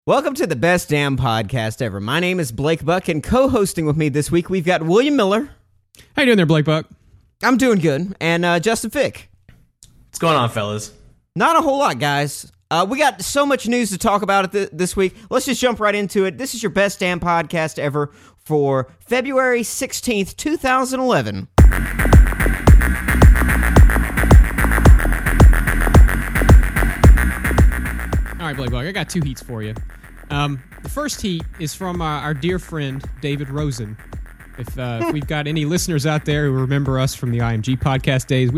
Welcome to the best damn podcast ever. My name is Blake Buck, and co-hosting with me this week, we've got William Miller. How you doing there, Blake Buck? I'm doing good. And Justin Fick. What's going on, fellas? Not a whole lot, guys. We got so much news to talk about this week. Let's just jump right into it. This is your best damn podcast ever for February 16th, 2011. All right, Blake Buck, I got two heats for you. The first heat is from our dear friend, David Rosen. If we've got any listeners out there who remember us from the IMG podcast days,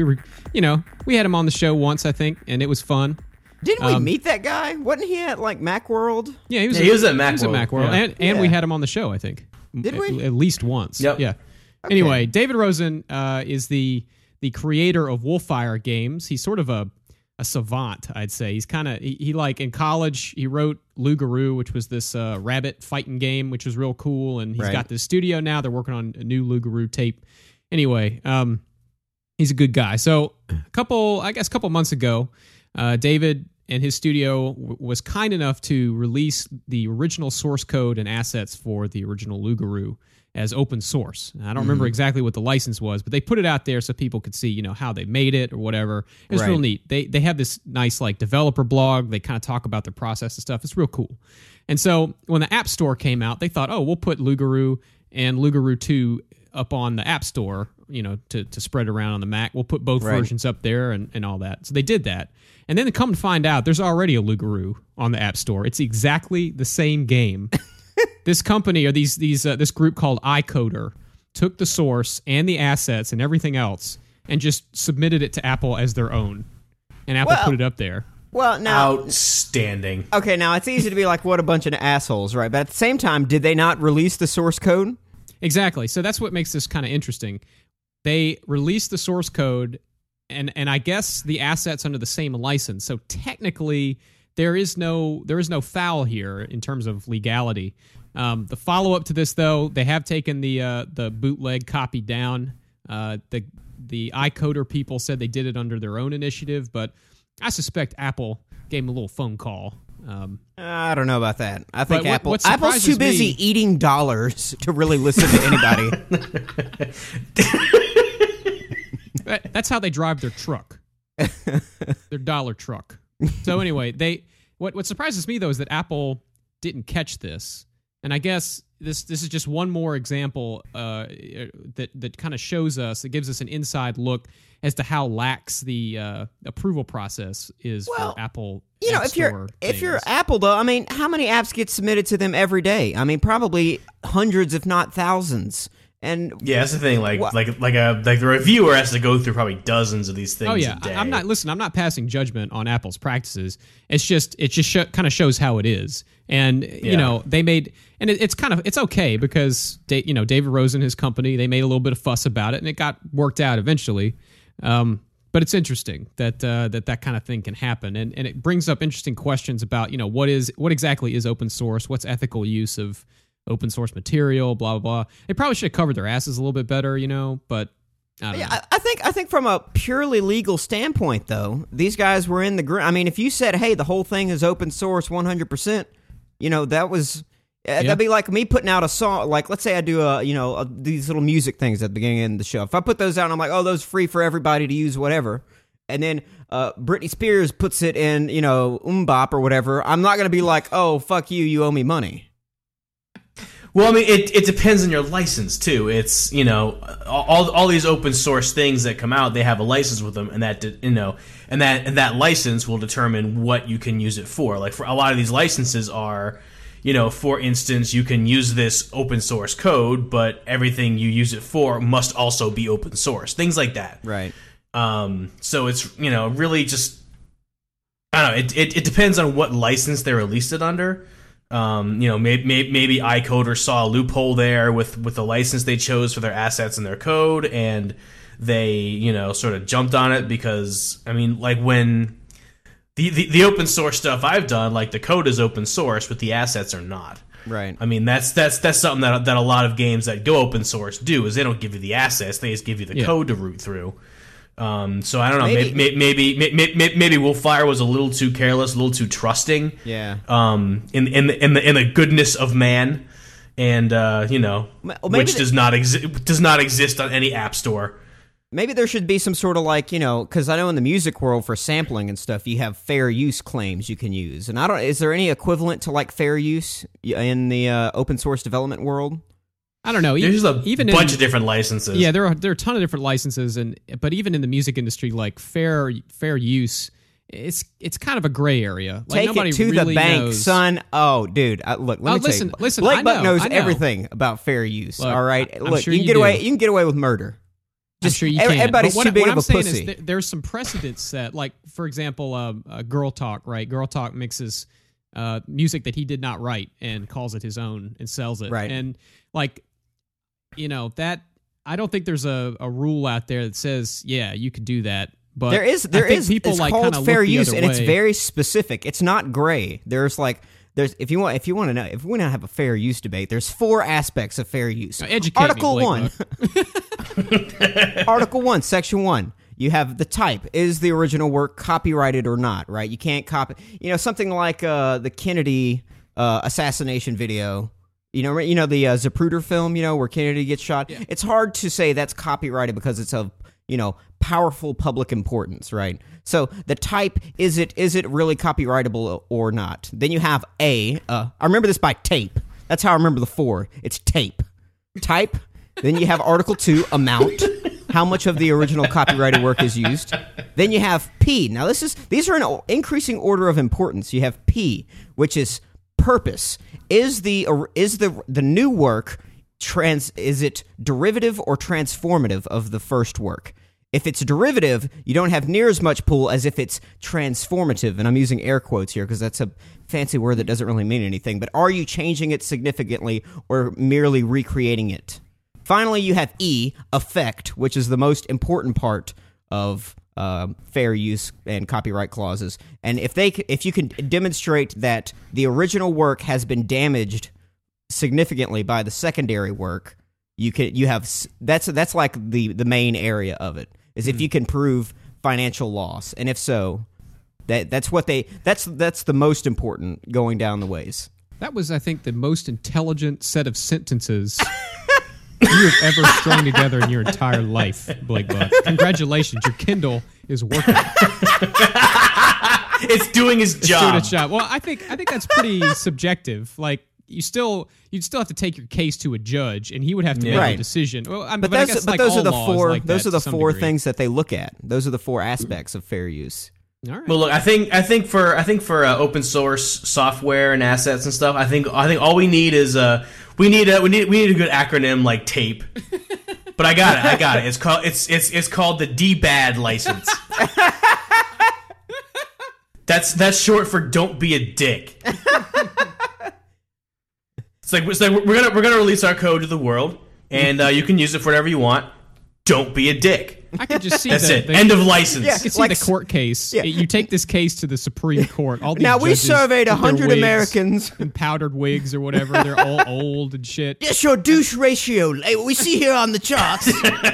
we had him on the show once, I think, and it was fun. Didn't we meet that guy? Wasn't he at, Macworld? Yeah, he was at Macworld. Yeah. And we had him on the show, I think. Did we? At least once. Yep. Yeah. Okay. Anyway, David Rosen is the creator of Wolfire Games. He's sort of a savant, I'd say. He's kind of he in college he wrote Lugaroo, which was this rabbit fighting game, which was real cool, and he's got this studio now. They're working on a new Lugaroo tape. Anyway, he's a good guy. So a couple months ago, David and his studio was kind enough to release the original source code and assets for the original Lugaroo as open source. I don't remember exactly what the license was, but they put it out there so people could see, how they made it or whatever. It was real neat. They have this nice developer blog. They kind of talk about their process and stuff. It's real cool. And so when the App Store came out, they thought, we'll put Lugaroo and Lugaroo 2 up on the App Store, to spread around on the Mac. We'll put both versions up there and all that. So they did that. And then come to find out, there's already a Lugaroo on the App Store. It's exactly the same game. This company or this group called iCoder took the source and the assets and everything else and just submitted it to Apple as their own, and Apple put it up there. Well, now outstanding. Okay, now it's easy to be like, what a bunch of assholes, right? But at the same time, did they not release the source code? Exactly. So that's what makes this kind of interesting. They released the source code, and I guess the assets under the same license. So technically, there is no foul here in terms of legality. The follow up to this, though, they have taken the bootleg copy down. The iCoder people said they did it under their own initiative, but I suspect Apple gave them a little phone call. I don't know about that. I think what Apple's too busy eating dollars to really listen to anybody. That's how they drive their truck, their dollar truck. So anyway, what surprises me though is that Apple didn't catch this, and I guess this is just one more example that kind of shows us, it gives us an inside look as to how lax the approval process is for Apple. If you're Apple though, I mean, how many apps get submitted to them every day? I mean, probably hundreds, if not thousands. And yeah, that's the thing. Like the reviewer has to go through probably dozens of these things. Oh yeah, a day. I'm not passing judgment on Apple's practices. It just kind of shows how it is, and they made, and it's okay because David Rosen, his company, they made a little bit of fuss about it, and it got worked out eventually. But it's interesting that that kind of thing can happen, and it brings up interesting questions about what exactly is open source, what's ethical use of open source material, blah, blah, blah. They probably should have covered their asses a little bit better, but I don't know. I think from a purely legal standpoint, though, these guys were in the green. I mean, if you said, hey, the whole thing is open source 100%, that was... That'd be like me putting out a song. Like, let's say I do these little music things at the beginning of the show. If I put those out, and I'm like, those free for everybody to use, whatever. And then Britney Spears puts it in, Bop or whatever. I'm not going to be like, oh, fuck you, you owe me money. Well, I mean, it depends on your license too. It's all these open source things that come out, they have a license with them, and that license will determine what you can use it for. Like for a lot of these licenses are, for instance, you can use this open source code, but everything you use it for must also be open source. Things like that. Right. So it's really just, I don't know. It depends on what license they released it under. Maybe iCoder saw a loophole there with the license they chose for their assets and their code, and they sort of jumped on it because when the open source stuff I've done, like the code is open source, but the assets are not. Right. I mean that's something that a lot of games that go open source do, is they don't give you the assets, they just give you the code to root through. So I don't know. Maybe Wolfire was a little too careless, a little too trusting. Yeah. In the goodness of man, and which does not exist on any app store. Maybe there should be some sort of because I know in the music world for sampling and stuff, you have fair use claims you can use, and is there any equivalent to fair use in the open source development world? I don't know. There's even bunch of different licenses. Yeah, there are a ton of different licenses, but even in the music industry, fair use, it's kind of a gray area. Take nobody it to really the bank, knows. son. Oh, dude, look. Let me listen. tell you. Listen, Blake I Buck know, knows everything about fair use. Look, all right, I'm look, sure you can you get away. do. You can get away with murder. I'm sure you can. Everybody's too big of a pussy. Is there's some precedent set. Like, for example, Girl Talk, right? Girl Talk mixes music that he did not write and calls it his own and sells it. Right. And that I don't think there's a rule out there that says, yeah, you could do that. But there is people it's like called kinda fair look the use, other and it's way. very specific. It's not gray. There's if you want to know if we want to have a fair use debate, there's 4 aspects of fair use. Now, educate Article me, Blake 1. Article 1, Section 1. You have the type. Is the original work copyrighted or not, right? You can't copy, something like the Kennedy assassination video. The Zapruder film, where Kennedy gets shot. Yeah. It's hard to say that's copyrighted because it's of, powerful public importance, right? So the type, is it really copyrightable or not? Then you have I remember this by tape. That's how I remember the 4. It's tape. Type. Then you have Article 2, amount. How much of the original copyrighted work is used? Then you have P. Now these are in increasing order of importance. You have P, which is purpose. Is the new work is it derivative or transformative of the first work? If it's derivative, you don't have near as much pull as if it's transformative, and I'm using air quotes here because that's a fancy word that doesn't really mean anything, but are you changing it significantly or merely recreating it? Finally, you have E, effect, which is the most important part of fair use and copyright clauses. And if you can demonstrate that the original work has been damaged significantly by the secondary work, that's like the main area of it. Is if you can prove financial loss, and if so, that's the most important going down the ways. That was, I think, the most intelligent set of sentences you have ever strung together in your entire life, Blake Buck. Congratulations, your Kindle is working. It's doing its job. It's doing its job. Well, I think that's pretty subjective. Like, you'd still have to take your case to a judge, and he would have to make a decision. Well, those are the 4 things that they look at. Those are the 4 aspects of fair use. All right. Well, look, I think for open source software and assets and stuff, I think all we need is we need a good acronym like TAPE. But I got it. It's called the DBAD license. That's short for don't be a dick. It's like we're gonna release our code to the world, and you can use it for whatever you want. Don't be a dick. I could just see that's it. End of license. I could see the court case. Yeah. You take this case to the Supreme Court. All these now we judges surveyed 100 wigs, Americans in powdered wigs or whatever. They're all old and shit. Yes, your douche ratio. We see here on the charts.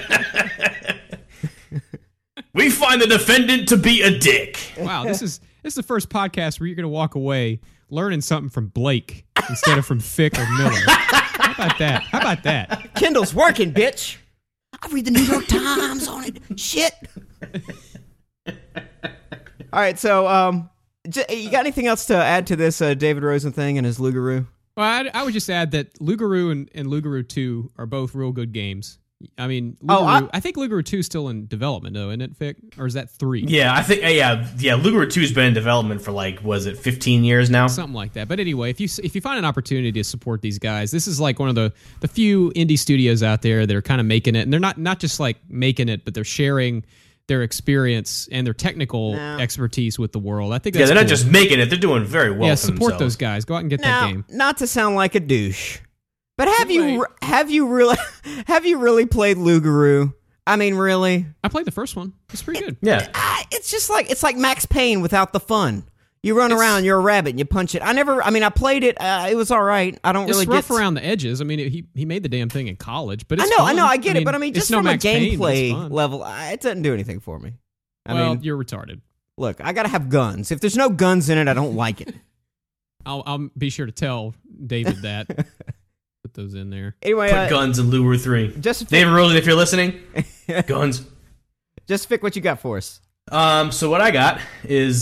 We find the defendant to be a dick. Wow, this is the first podcast where you're going to walk away learning something from Blake instead of from Fick or Miller. How about that? Kindle's working, bitch. I read the New York Times on it. Shit. All right, so you got anything else to add to this David Rosen thing and his Lugaroo? Well, I would just add that Lugaroo and Lugaroo 2 are both real good games. I mean, Lugaroo, I think Lugaroo 2 is still in development, though, isn't it, Fick? Or is that 3? Yeah, I think Lugaroo 2 has been in development for 15 years now? Something like that. But anyway, if you find an opportunity to support these guys, this is like one of the few indie studios out there that are kind of making it, and they're not just like making it, but they're sharing their experience and their technical expertise with the world. I think that's they're cool. not just making it; they're doing very well. Yeah, for support themselves. those guys. Go out and get that game. Not to sound like a douche, but have you really played Lugaroo? I mean, really? I played the first one. It's pretty good. Yeah, it's like Max Payne without the fun. You run around, you're a rabbit, and you punch it. I played it. It was all right. I don't really rough around the edges. I mean, he made the damn thing in college, but it's I know, I get it. But I mean, just from a gameplay Payne, level, it doesn't do anything for me. I mean, you're retarded. Look, I got to have guns. If there's no guns in it, I don't like it. I'll be sure to tell David that. Put those in there. Anyway, put guns in Lure 3. Just David Rosen, if you're listening, guns. Just pick what you got for us. So what I got is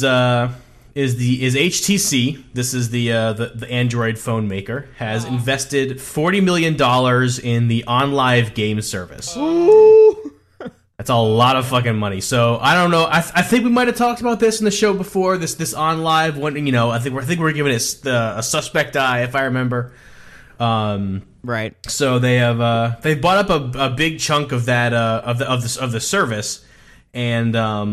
HTC. This is the Android phone maker has invested $40 million in the OnLive game service. Ooh. That's a lot of fucking money. So I don't know. I think we might have talked about this in the show before. This OnLive one. You know, I think we're giving it a suspect eye, if I remember. Right. So they've bought up a big chunk of that of the service, and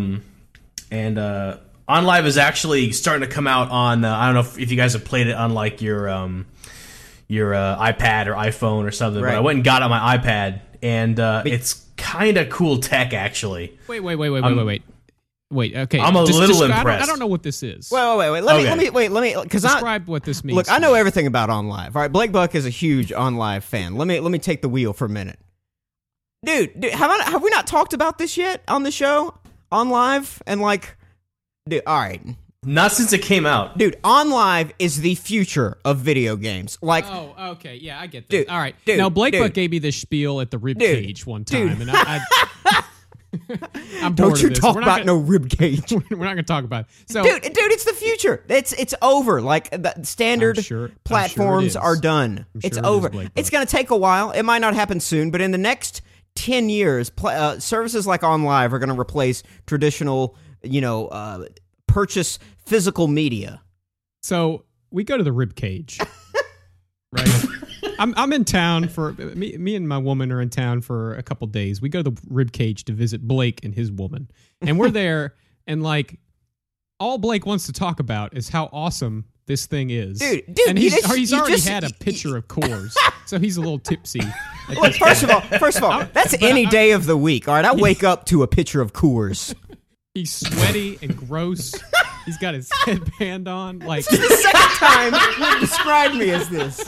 OnLive is actually starting to come out on. I don't know if you guys have played it on like your iPad or iPhone or something. Right. But I went and got it on my iPad, and it's kind of cool tech actually. Wait. Okay, I'm a little impressed. I don't know what this is. Wait. Let me because describe what this means. Look, I know everything about OnLive. All right, Blake Buck is a huge OnLive fan. Let me take the wheel for a minute, dude. Have we not talked about this yet on the show? OnLive and like, dude. All right. Not since it came out. Dude, OnLive is the future of video games. Like, oh, okay, yeah, I get that. Dude, all right. dude, now, Blake dude. Buck gave me this spiel at the Rib Cage one time, dude. and I'm bored Don't you of this. talk about no rib cage. We're not going to talk about it. So, dude, it's the future. It's over. Like, the standard platforms are done. It's over. It's going to take a while. It might not happen soon, but in the next 10 years, services like OnLive are going to replace traditional, purchase physical media. So we go to the Rib Cage, right? I'm in town for me and my woman are in town for a couple days. We go to the Rib Cage to visit Blake and his woman, and we're there, and like all Blake wants to talk about is how awesome this thing is. Dude, and he's already had a pitcher of Coors, so he's a little tipsy. Look, first of all, that's any day of the week. All right, I wake up to a pitcher of Coors. He's sweaty and gross. He's got his headband on. Like, this is the second time you've described me as this.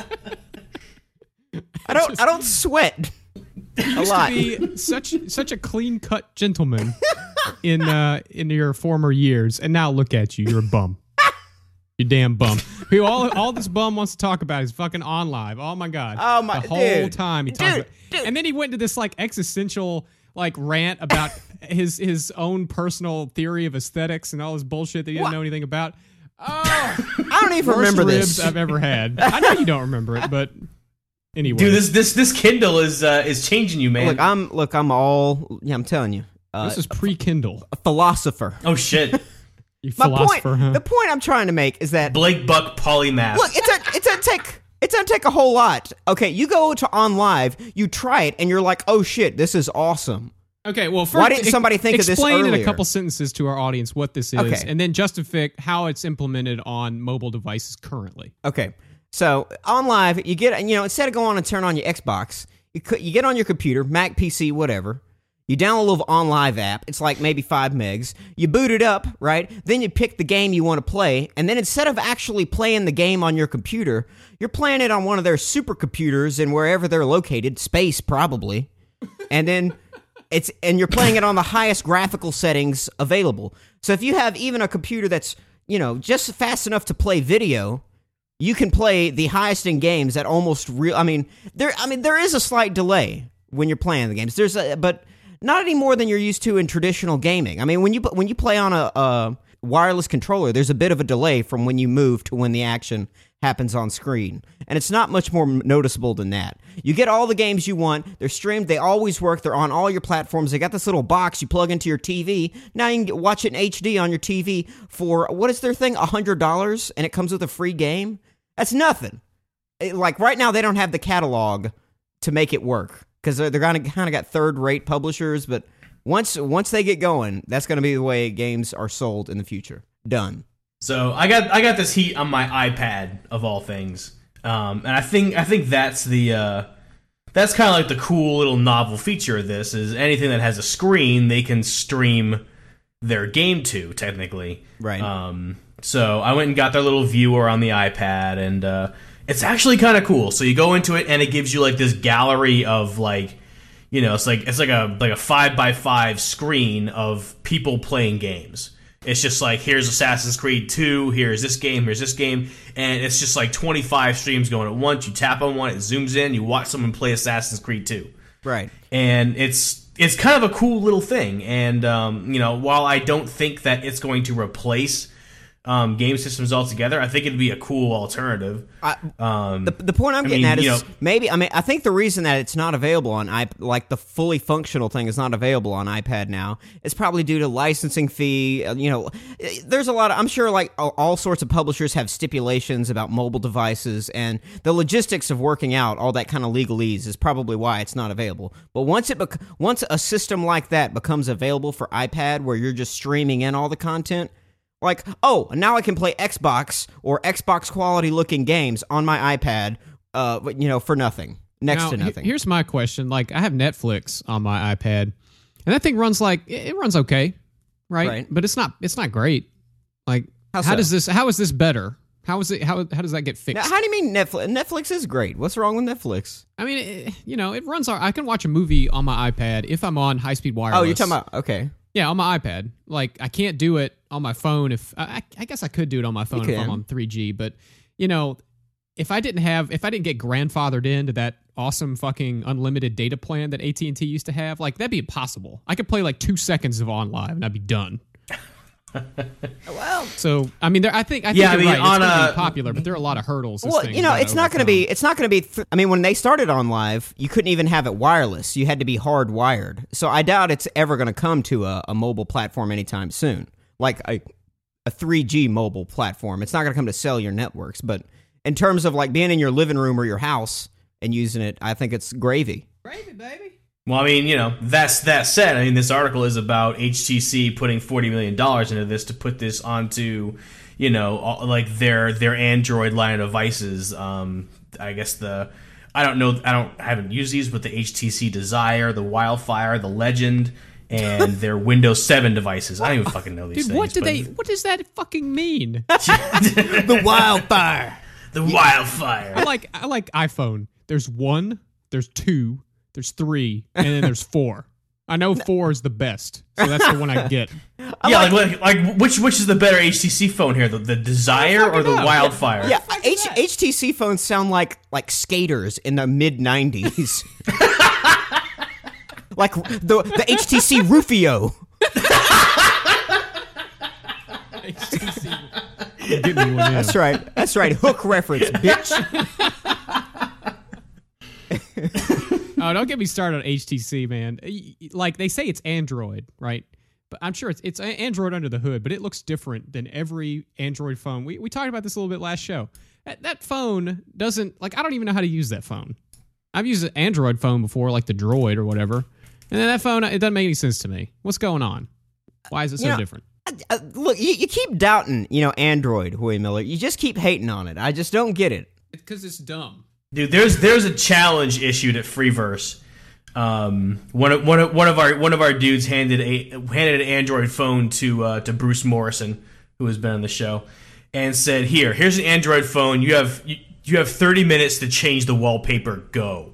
I don't sweat a lot. To be such a clean cut gentleman in your former years, and now look at you. You're a bum. You damn bum. Who all this bum wants to talk about is fucking OnLive. Oh my god. Oh my. The whole time he talks about, and then he went to this like existential like rant about his own personal theory of aesthetics and all this bullshit that he didn't know anything about. Oh, I don't even remember ribs this. I've ever had. I know you don't remember it, but anyway, dude, this Kindle is changing you, man. I'm telling you, this is pre-Kindle. A philosopher. Oh shit. You philosopher, huh? The point I'm trying to make is that Blake Buck polymath. Look, it doesn't take a whole lot. Okay, you go to OnLive, you try it, and you're like, oh shit, this is awesome. Okay, well, first, why didn't somebody think of this earlier? Explain in a couple sentences to our audience what this is, okay, and then justify how it's implemented on mobile devices currently. Okay, so OnLive, you get, instead of going and turn on your Xbox, you get on your computer, Mac, PC, whatever. You download a little OnLive app. It's like maybe 5 megs. You boot it up, right? Then you pick the game you want to play. And then instead of actually playing the game on your computer, you're playing it on one of their supercomputers and wherever they're located, space probably. And then you're playing it on the highest graphical settings available. So if you have even a computer that's, just fast enough to play video, you can play the highest in games at almost real. There is a slight delay when you're playing the games. But not any more than you're used to in traditional gaming. I mean, when you play on a wireless controller, there's a bit of a delay from when you move to when the action happens on screen. And it's not much more noticeable than that. You get all the games you want. They're streamed. They always work. They're on all your platforms. They got this little box you plug into your TV. Now you can watch it in HD on your TV for, what is their thing, $100? And it comes with a free game? That's nothing. Like, right now, they don't have the catalog to make it work. Because they're kind of got third-rate publishers, but once they get going, that's going to be the way games are sold in the future. Done. So I got this heat on my iPad of all things, and I think that's that's kind of like the cool little novel feature of this is anything that has a screen they can stream their game to technically. Right. So I went and got their little viewer on the iPad, and it's actually kind of cool. So you go into it, and it gives you like this gallery of like, you know, it's like a 5x5 screen of people playing games. It's just like, here's Assassin's Creed 2, here's this game, and it's just like 25 streams going at once. You tap on one, it zooms in, you watch someone play Assassin's Creed 2. Right. And it's kind of a cool little thing. And, you know, while I don't think that it's going to replace game systems altogether, I think it'd be a cool alternative. The point I'm getting at is maybe, I think the reason that it's not available on like the fully functional thing is not available on iPad now, it's probably due to licensing fee. You know, there's a lot of, I'm sure like all sorts of publishers have stipulations about mobile devices, and the logistics of working out all that kind of legalese is probably why it's not available. But once a system like that becomes available for iPad, where you're just streaming in all the content, like, oh, now I can play Xbox or Xbox quality looking games on my iPad, you know, for nothing, next to nothing. Here's my question: like, I have Netflix on my iPad, and that thing runs it runs okay, right? But it's not great. Like, how is this better? How is it? How does that get fixed? Now, how do you mean Netflix? Netflix is great. What's wrong with Netflix? I mean, you know, it runs. I can watch a movie on my iPad if I'm on high-speed wireless. Oh, you're talking about okay. Yeah, on my iPad. Like, I can't do it on my phone. If I guess I could do it on my phone if I'm on 3G. But, you know, if I didn't get grandfathered into that awesome fucking unlimited data plan that AT&T used to have, like, that'd be impossible. I could play like 2 seconds of On Live and I'd be done. Well, so I mean, I think you're right. It's going to be popular, but there are a lot of hurdles. Well, you know, it's not going to be. It's not going to be. I mean, when they started On Live, you couldn't even have it wireless. You had to be hardwired. So I doubt it's ever going to come to a mobile platform anytime soon, like a 3G mobile platform. It's not going to come to cellular networks. But in terms of like being in your living room or your house and using it, I think it's gravy. Gravy, baby. Well, I mean, you know, that said, I mean, this article is about HTC putting $40 million into this to put this onto, you know, like their Android line of devices. I guess I haven't used these, but the HTC Desire, the Wildfire, the Legend, and their Windows 7 devices. I don't even fucking know these things. What does that fucking mean? The Wildfire. The Wildfire. I like iPhone. There's 1, there's 2, there's 3, and then there's 4. I know 4 is the best, so that's the one I get. Yeah, like which is the better HTC phone here, the Desire or the Wildfire? Yeah, HTC phones sound like skaters in the mid '90s, like the HTC Rufio. HTC. Give me one, yeah. That's right. Hook reference, bitch. Oh, don't get me started on HTC, man. Like, they say it's Android, right? But I'm sure it's Android under the hood, but it looks different than every Android phone. We talked about this a little bit last show. That phone doesn't, like, I don't even know how to use that phone. I've used an Android phone before, like the Droid or whatever. And then that phone, it doesn't make any sense to me. What's going on? Why is it so different? Look, you keep doubting, Android, William Miller. You just keep hating on it. I just don't get it. It's because it's dumb. Dude, there's a challenge issued at Freeverse. One of our dudes handed an Android phone to Bruce Morrison, who has been on the show, and said, "Here's an Android phone. You have 30 minutes to change the wallpaper. Go."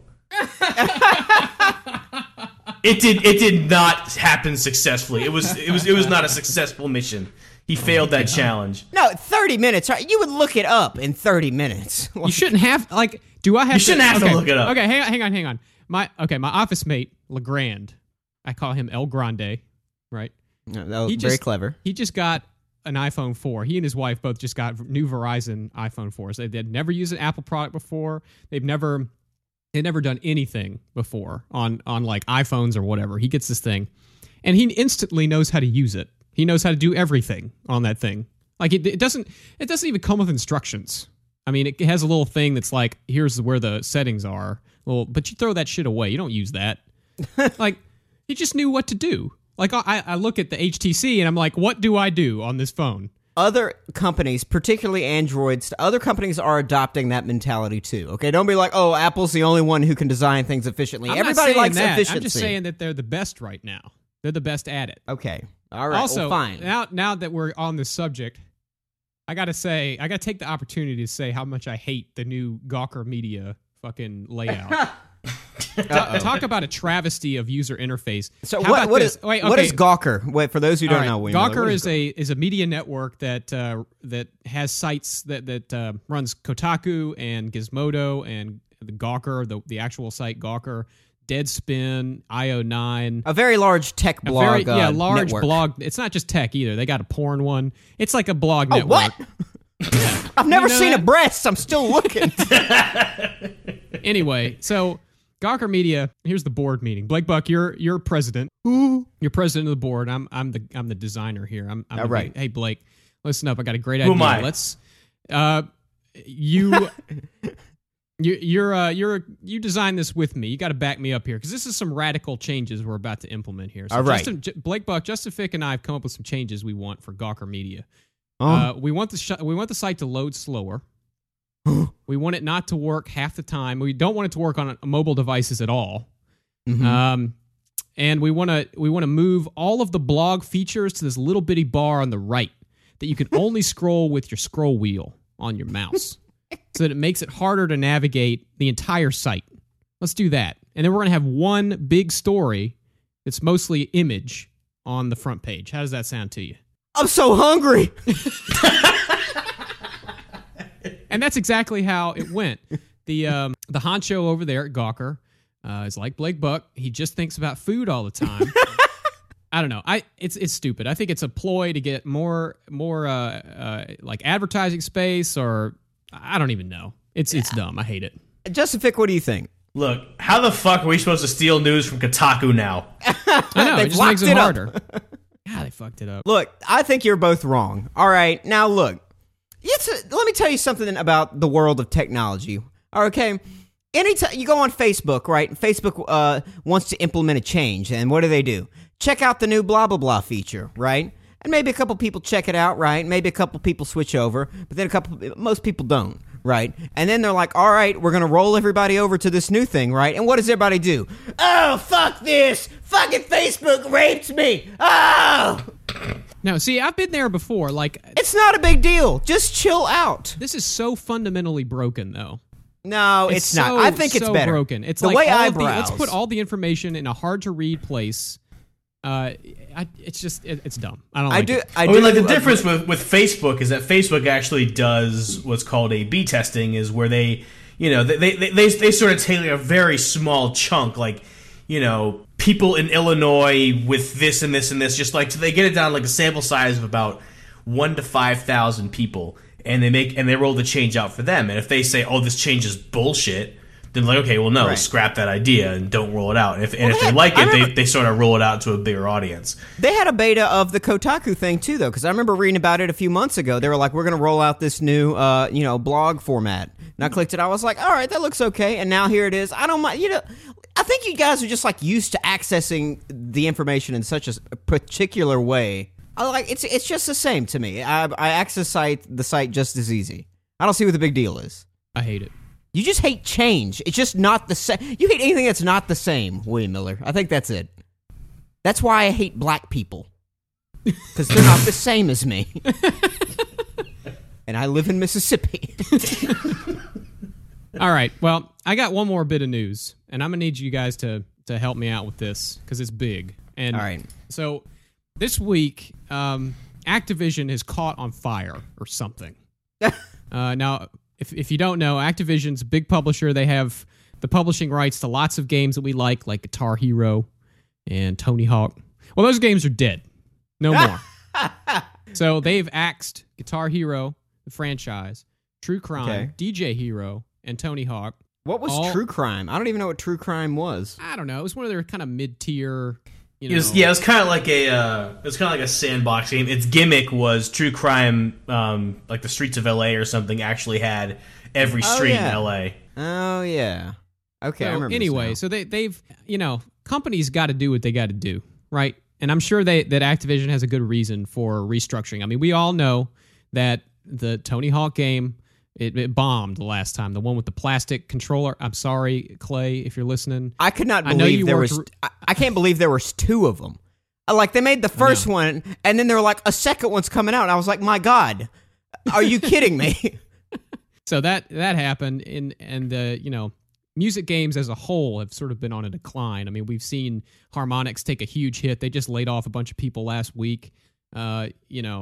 It did not happen successfully. It was not a successful mission. He failed that challenge. No, 30 minutes. Right? You would look it up in 30 minutes. You shouldn't have, like, do I have to? You shouldn't have to look it up. Okay, hang on. My office mate, Legrand, I call him El Grande, right? No, very clever. He just got an iPhone 4. He and his wife both just got new Verizon iPhone 4s. They had never used an Apple product before. They'd never done anything before on like iPhones or whatever. He gets this thing, and he instantly knows how to use it. He knows how to do everything on that thing. Like, it doesn't even come with instructions. I mean, it has a little thing that's like, here's where the settings are. Well, but you throw that shit away. You don't use that. Like, he just knew what to do. Like, I look at the HTC and I'm like, what do I do on this phone? Other companies, particularly Androids, other companies are adopting that mentality too. Okay, don't be like, oh, Apple's the only one who can design things efficiently. Everybody likes efficiency. I'm just saying that they're the best right now. They're the best at it. Okay. All right. Also, fine. Now that we're on this subject, I gotta take the opportunity to say how much I hate the new Gawker Media fucking layout. Talk about a travesty of user interface. So what is Gawker? Wait, for those who don't know, Gawker is a media network that has sites that runs Kotaku and Gizmodo and the Gawker, the actual site Gawker, Deadspin, IO9, a very large tech blog. Large network. blog. It's not just tech either. They got a porn one. It's like a blog network. What? I've never seen a breast. I'm still looking. Anyway, so Gawker Media. Here's the board meeting. Blake Buck, you're president. You're president of the board. I'm the designer here. I'm right. Hey Blake, listen up. I got a great idea. Who am I? Let's you designed this with me. You got to back me up here because this is some radical changes we're about to implement here. So all right. Blake Buck, Justin Fick, and I have come up with some changes we want for Gawker Media. We want the site to load slower. We want it not to work half the time. We don't want it to work on mobile devices at all. Mm-hmm. And we want to move all of the blog features to this little bitty bar on the right that you can only scroll with your scroll wheel on your mouse, so that it makes it harder to navigate the entire site. Let's do that, and then we're going to have one big story that's mostly image on the front page. How does that sound to you? I'm so hungry. And that's exactly how it went. The honcho over there at Gawker is like Blake Buck. He just thinks about food all the time. I don't know. It's stupid. I think it's a ploy to get more like advertising space, or I don't even know. It's dumb. I hate it. Justin Fick, what do you think? Look, how the fuck are we supposed to steal news from Kotaku now? I know. It just makes it harder. Yeah, they fucked it up. Look, I think you're both wrong. All right, now look. Let me tell you something about the world of technology. Okay, anytime you go on Facebook, right? Facebook wants to implement a change, and what do? Check out the new blah blah blah feature, right? And maybe a couple people check it out, right? Maybe a couple people switch over, but then most people don't, right? And then they're like, all right, we're gonna roll everybody over to this new thing, right? And what does everybody do? Oh, fuck this! Fucking Facebook raped me! Oh! No, see, I've been there before. Like, it's not a big deal. Just chill out. This is so fundamentally broken, though. No, it's not. I think it's better. Broken. It's the like way I browse. Let's put all the information in a hard to read place. It's dumb. I don't like it. I mean, like the difference with Facebook is that Facebook actually does what's called A/B testing, is where they sort of tailor a very small chunk, like, people in Illinois with this and this and this, just like, so they get it down like a sample size of about 1,000 to 5,000 people, and they roll the change out for them. And if they say, "Oh, this change is bullshit," then like, okay, well, no, right, scrap that idea and don't roll it out. If they like it, they sort of roll it out to a bigger audience. They had a beta of the Kotaku thing too, though, because I remember reading about it a few months ago. They were like, "We're going to roll out this new, blog format." And I clicked it. I was like, "All right, that looks okay." And now here it is. I don't mind. I think you guys are just like used to accessing the information in such a particular way. It's just the same to me. I access the site just as easy. I don't see what the big deal is. I hate it. You just hate change. It's just not the same. You hate anything that's not the same, William Miller. I think that's it. That's why I hate black people. Because they're not the same as me. And I live in Mississippi. All right. Well, I got one more bit of news, and I'm going to need you guys to help me out with this because it's big. And all right. So this week, Activision is caught on fire or something. Now, if you don't know, Activision's a big publisher. They have the publishing rights to lots of games that we like Guitar Hero and Tony Hawk. Well, those games are dead. No more. So they've axed Guitar Hero, the franchise, True Crime, DJ Hero, and Tony Hawk. What was True Crime? I don't even know what True Crime was. I don't know. It was one of their kind of mid-tier. It was kind of like a sandbox game. Its gimmick was True Crime, like the Streets of LA or something, actually had every street in LA. Oh yeah. Okay. So, I remember. Anyway, so they've companies got to do what they got to do, right? And I'm sure that Activision has a good reason for restructuring. I mean, we all know that the Tony Hawk game, it bombed the last time. The one with the plastic controller. I'm sorry, Clay, if you're listening. I could not believe there was. I can't believe there was two of them. Like, they made the first one, and then they were like, a second one's coming out. And I was like, my God. Are you kidding me? So that happened, and music games as a whole have sort of been on a decline. I mean, we've seen Harmonix take a huge hit. They just laid off a bunch of people last week. The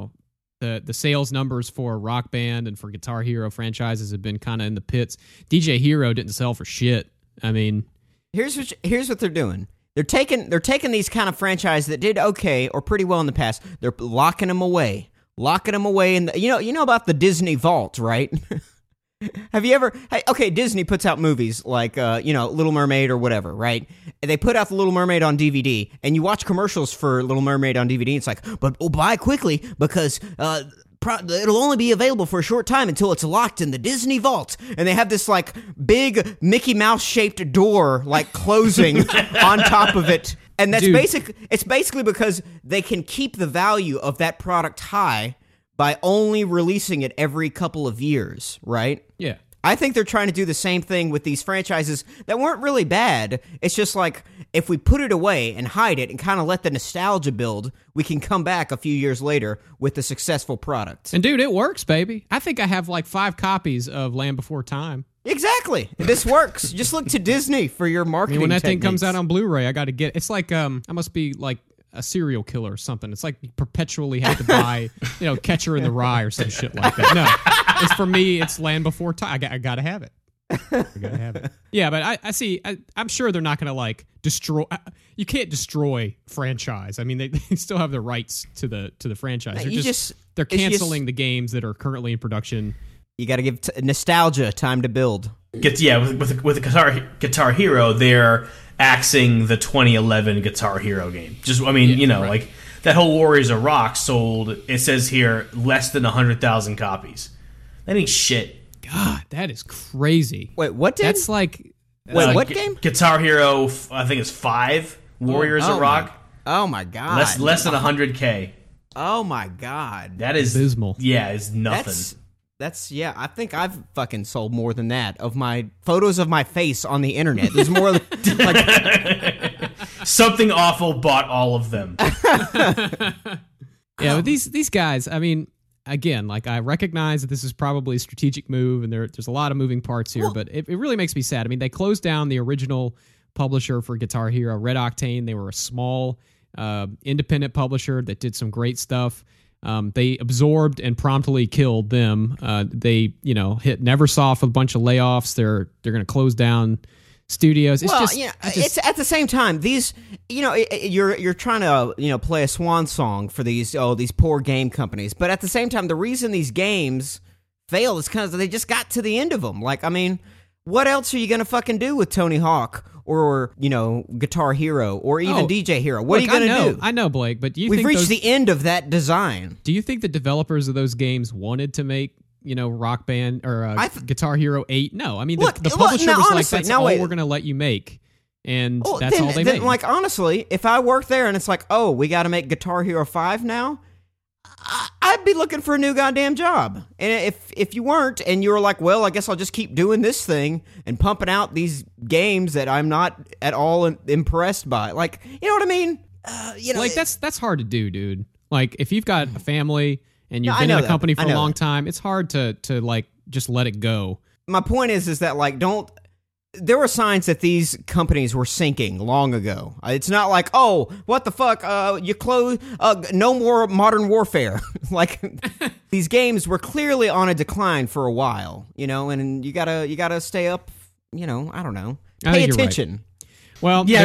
sales numbers for Rock Band and for Guitar Hero franchises have been kind of in the pits. DJ Hero didn't sell for shit. I mean, here's what they're doing. They're taking these kind of franchises that did okay or pretty well in the past. They're locking them away, in the, you know about the Disney Vault, right? Have you ever? Okay, Disney puts out movies like Little Mermaid or whatever, right? And they put out the Little Mermaid on DVD, and you watch commercials for Little Mermaid on DVD. It's like, but buy quickly because it'll only be available for a short time until it's locked in the Disney Vault. And they have this like big Mickey Mouse shaped door like closing on top of it, and that's It's basically because they can keep the value of that product high by only releasing it every couple of years, right? Yeah. I think they're trying to do the same thing with these franchises that weren't really bad. It's just like, if we put it away and hide it and kind of let the nostalgia build, we can come back a few years later with a successful product. And dude, it works, baby. I think I have like 5 copies of Land Before Time. Exactly. This works. Just look to Disney for your marketing when that techniques. thing comes out on Blu-ray, I got to get it. It's like, I must be like a serial killer or something. It's like you perpetually have to buy, Catcher in the Rye or some shit like that. No, it's for me. It's Land Before Time. I gotta have it. I gotta have it. Yeah, but I see. I'm sure they're not gonna like destroy. You can't destroy franchise. I mean, they still have the rights to the franchise. They're canceling the games that are currently in production. You got to give nostalgia time to build. With the Guitar Hero, they're axing the 2011 Guitar Hero game. Like that whole Warriors of Rock sold, it says here, less than 100,000 copies. That ain't shit. God, that is crazy. Wait, what did? That's like... what game? Guitar Hero, I think it's 5, Warriors of Rock. Oh my God. Less than 100K. Oh my God. That is... abysmal. Yeah, it's nothing. I think I've fucking sold more than that of my photos of my face on the internet. There's more like... Something awful bought all of them. Yeah, but these guys, I mean, again, like I recognize that this is probably a strategic move and there's a lot of moving parts here, but it really makes me sad. I mean, they closed down the original publisher for Guitar Hero, Red Octane. They were a small independent publisher that did some great stuff. They absorbed and promptly killed them. They, hit Neversoft with a bunch of layoffs. They're going to close down studios. It's at the same time, these, you're trying to, play a swan song for these poor game companies. But at the same time, the reason these games fail is because they just got to the end of them. Like, I mean, what else are you going to fucking do with Tony Hawk? Or, Guitar Hero, or even DJ Hero. What are you going to do? I know, Blake, but we've reached the end of that design. Do you think the developers of those games wanted to make, Rock Band or Guitar Hero 8? No. I mean, the publisher was like, that's all we're going to let you make. And that's all they made. Like, honestly, if I work there and it's like, oh, we got to make Guitar Hero 5 now, I'd be looking for a new goddamn job. And if you weren't, and you were like, well, I guess I'll just keep doing this thing and pumping out these games that I'm not at all impressed by. Like, you know what I mean? Like that's hard to do, dude. Like, if you've got a family and you've been in a company for a long time, it's hard to like just let it go. My point is that like there were signs that these companies were sinking long ago. It's not like, oh, what the fuck? You close. No more Modern Warfare. Like, these games were clearly on a decline for a while, and you gotta stay up. I don't know. Pay attention. Right. Well, yeah,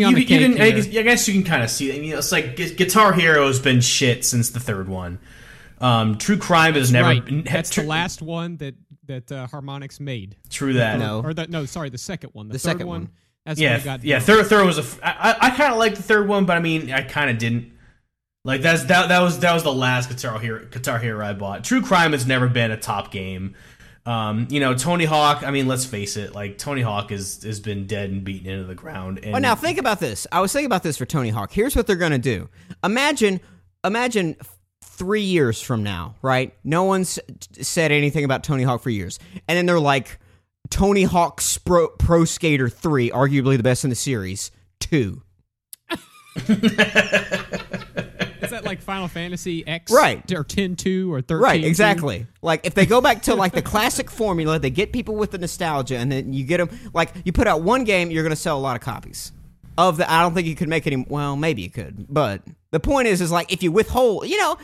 I guess you can kind of see it. It's like Guitar Hero has been shit since the third one. True Crime has never. Right. That's the last one that Harmonix made. True that. The second one. The second one. That's yeah, what got third was I kind of liked the third one, but I mean, I kind of didn't. Like that was the last Guitar Hero I bought. True Crime has never been a top game. Tony Hawk. I mean, let's face it. Like, Tony Hawk has been dead and beaten into the ground. And now think about this. I was thinking about this for Tony Hawk. Here's what they're gonna do. Imagine 3 years from now, right? No one's said anything about Tony Hawk for years. And then they're like, Tony Hawk Pro Skater 3, arguably the best in the series, 2. Is that like Final Fantasy X? Right. Or 10-2 or 13-2? Right, exactly. Like, if they go back to, like, the classic formula, they get people with the nostalgia, and then you get them, like, you put out one game, you're going to sell a lot of copies. I don't think you could make any, well, maybe you could, but the point is like, if you withhold, let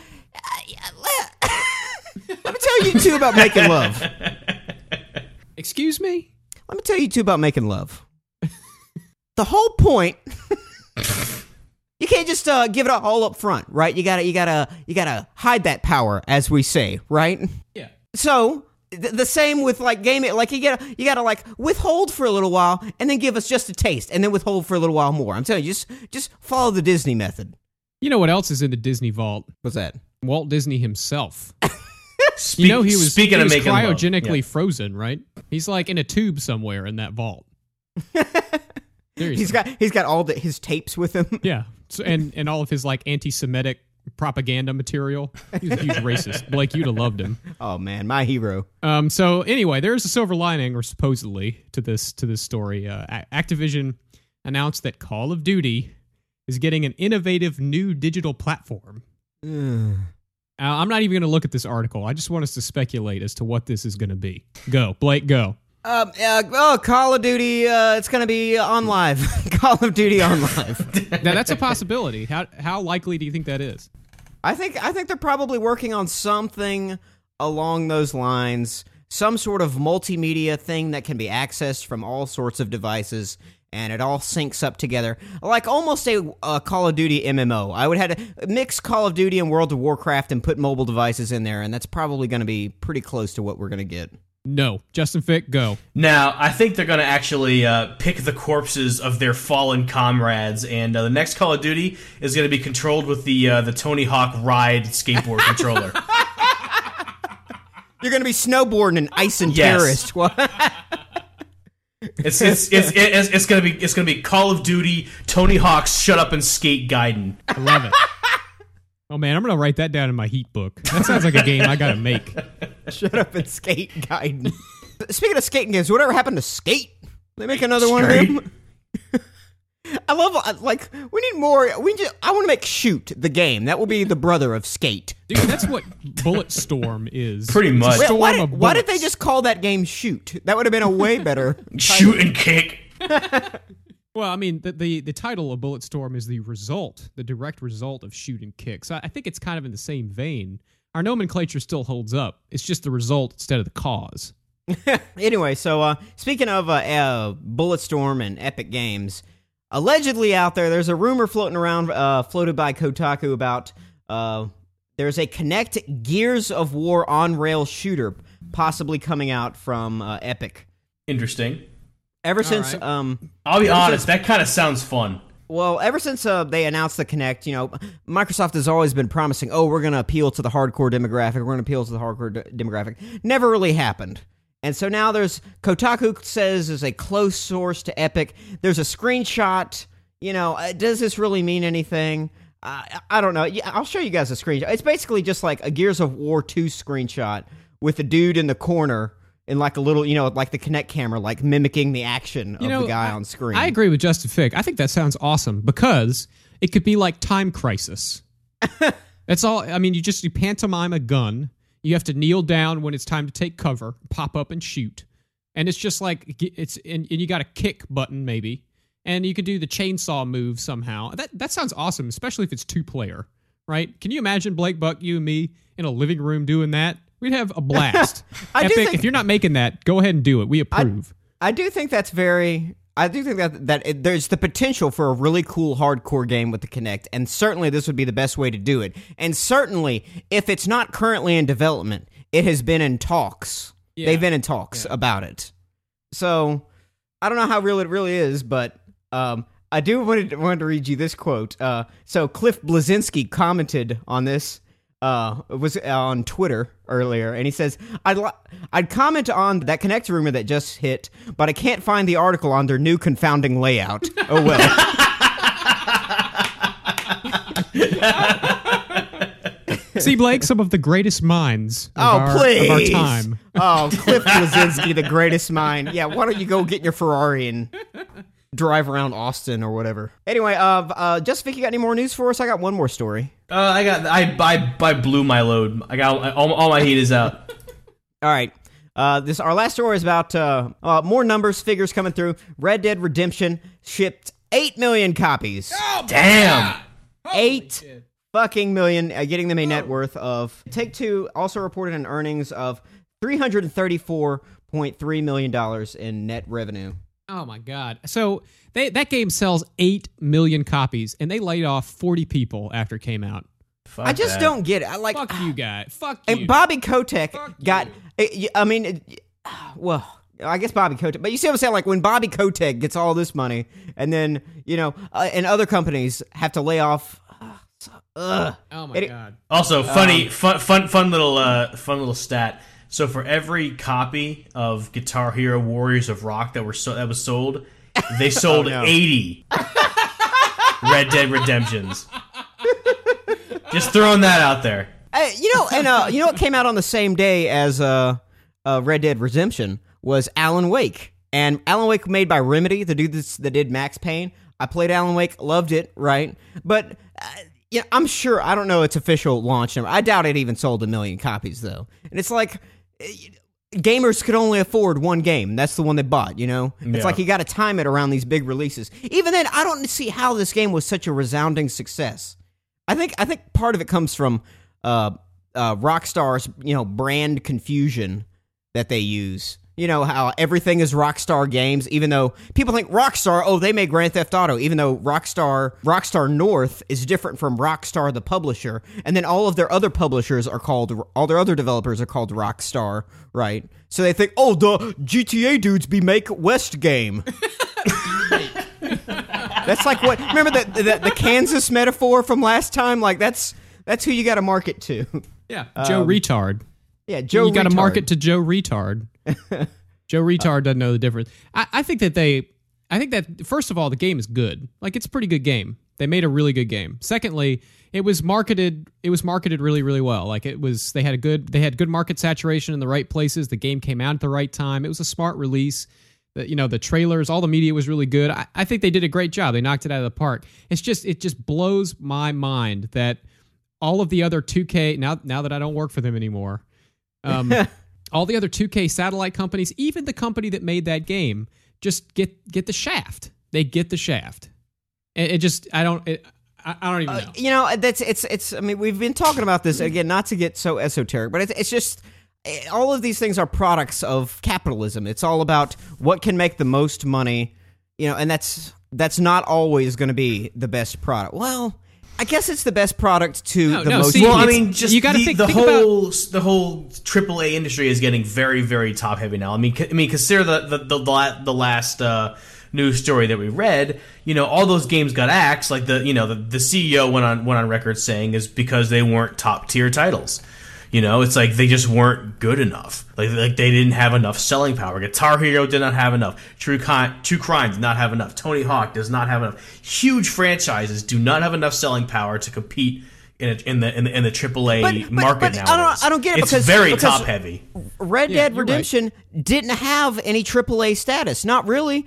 me tell you two about making love. Excuse me? Let me tell you two about making love. The whole point, you can't just give it all up front, right? You gotta hide that power, as we say, right? Yeah. So the same with like gaming, like you gotta like withhold for a little while and then give us just a taste, and then withhold for a little while more. I'm telling you, just follow the Disney method. You know what else is in the Disney vault? What's that? Walt Disney himself. He was cryogenically frozen, right? He's like in a tube somewhere in that vault. He's got all his tapes with him. Yeah, so, and all of his like anti-Semitic propaganda material. He's a huge racist. Blake, you'd have loved him. Oh man, my hero. So anyway, there's a silver lining, or supposedly, to this story. Activision announced that Call of Duty is getting an innovative new digital platform. I'm not even going to look at this article. I just want us to speculate as to what this is going to be. Go, Blake, go. Call of Duty. It's going to be on live. Call of Duty on live. Now that's a possibility. How likely do you think that is? I think they're probably working on something along those lines. Some sort of multimedia thing that can be accessed from all sorts of devices, and it all syncs up together, like almost a Call of Duty MMO. I would have to mix Call of Duty and World of Warcraft and put mobile devices in there, and that's probably going to be pretty close to what we're going to get. No. Justin Fick, go. Now, I think they're going to actually pick the corpses of their fallen comrades, and the next Call of Duty is going to be controlled with the Tony Hawk Ride skateboard controller. You're going to be snowboarding and icing terrorists. It's gonna be Call of Duty Tony Hawk's Shut Up and Skate Gaiden. I love it. Oh man, I'm gonna write that down in my heat book. That sounds like a game I gotta make. Shut Up and Skate Gaiden. Speaking of skating games, whatever happened to Skate? They make another one of them. I love, like, we need more. I want to make Shoot the game. That will be the brother of Skate. Dude, that's what Bulletstorm is. Pretty much. Wait, why did they just call that game Shoot? That would have been a way better Shoot and kick. Well, I mean, the title of Bulletstorm is the direct result of Shoot and Kick. So I think it's kind of in the same vein. Our nomenclature still holds up. It's just the result instead of the cause. Anyway, so speaking of Bulletstorm and Epic Games, allegedly out there's a rumor floating around, floated by Kotaku about there's a Kinect Gears of War on-rail shooter possibly coming out from Epic. Interesting. Ever since, I'll be honest, that kind of sounds fun. Well, ever since they announced the Kinect, Microsoft has always been promising, we're going to appeal to the hardcore demographic, we're going to appeal to the hardcore demographic. Never really happened. And so now Kotaku says there's a close source to Epic. There's a screenshot. Does this really mean anything? I don't know. I'll show you guys a screenshot. It's basically just like a Gears of War 2 screenshot with a dude in the corner in like a little, like the Kinect camera, like mimicking the action of the guy on screen. I agree with Justin Fick. I think that sounds awesome because it could be like Time Crisis. That's all. I mean, you pantomime a gun. You have to kneel down when it's time to take cover, pop up and shoot. And it's just like, and you got a kick button maybe. And you could do the chainsaw move somehow. That sounds awesome, especially if it's 2-player, right? Can you imagine Blake, Buck, you and me in a living room doing that? We'd have a blast. Epic, if you're not making that, go ahead and do it. We approve. I do think that's I do think that there's the potential for a really cool hardcore game with the Kinect, and certainly this would be the best way to do it. And certainly, if it's not currently in development, it has been in talks. Yeah. They've been in talks about it. So, I don't know how real it really is, but I do want to read you this quote. So, Cliff Bleszinski commented on this. Was on Twitter earlier, and he says, I'd comment on that Kinect rumor that just hit, but I can't find the article on their new confounding layout. Oh well. See, Blake, some of the greatest minds of our time. Oh, Cliff Bleszinski, the greatest mind. Yeah, why don't you go get your Ferrari and drive around Austin or whatever. Anyway, just Vic, you got any more news for us? I got one more story. I blew my load. I got all my heat is out. All right. Our last story is about more figures coming through. Red Dead Redemption shipped 8 million copies. Oh, damn. 8 fucking million, getting them a net worth of. Take-Two also reported an earnings of $334.3 million in net revenue. Oh my god! So that game sells 8 million copies, and they laid off 40 people after it came out. I just don't get it. Fuck you, guy. Fuck you. And Bobby Kotick got. I mean, well, I guess Bobby Kotick, but you see what I'm saying? Like when Bobby Kotick gets all this money, and then and other companies have to lay off. Oh my god! Also, fun little stat. So for every copy of Guitar Hero Warriors of Rock that was sold, they sold 80 Red Dead Redemptions. Just throwing that out there. You know what came out on the same day as Red Dead Redemption was Alan Wake. And Alan Wake made by Remedy, the dude that did Max Payne. I played Alan Wake, loved it, right? But I'm sure, I don't know its official launch number. I doubt it even sold 1 million copies, though. And it's like, gamers could only afford one game. That's the one they bought, It's like you got to time it around these big releases. Even then, I don't see how this game was such a resounding success. I think part of it comes from Rockstar's, brand confusion that they use. You know how everything is Rockstar Games, even though people think Rockstar, they made Grand Theft Auto, even though Rockstar North is different from Rockstar the publisher, and then all their other developers are called Rockstar, right? So they think, the GTA dudes make West game. That's like what, remember the Kansas metaphor from last time? Like that's who you got to market to. Yeah, Joe Retard. Yeah, Joe. You got to market to Joe Retard. Joe Retard doesn't know the difference. I think that first of all, the game is good. Like it's a pretty good game. They made a really good game. Secondly, it was marketed really, really well. Like they had good market saturation in the right places. The game came out at the right time. It was a smart release. The trailers, all the media was really good. I think they did a great job. They knocked it out of the park. It just blows my mind that all of the other 2K, now that I don't work for them anymore, all the other 2K satellite companies, even the company that made that game, just get the shaft. They get the shaft. I don't even know. It's. I mean, we've been talking about this again, not to get so esoteric, but it's just all of these things are products of capitalism. It's all about what can make the most money, and that's not always going to be the best product. Well, I guess it's the best product to the most. Well, I mean, just you got to think the whole AAA industry is getting very, very top heavy now. I mean, consider the last news story that we read. All those games got axed. Like the CEO went on record saying is because they weren't top tier titles. It's like they just weren't good enough. Like they didn't have enough selling power. Guitar Hero did not have enough. True Crime did not have enough. Tony Hawk does not have enough. Huge franchises do not have enough selling power to compete in the AAA market nowadays. I don't get it. It's very top heavy. Red Dead Redemption didn't have any AAA status. Not really.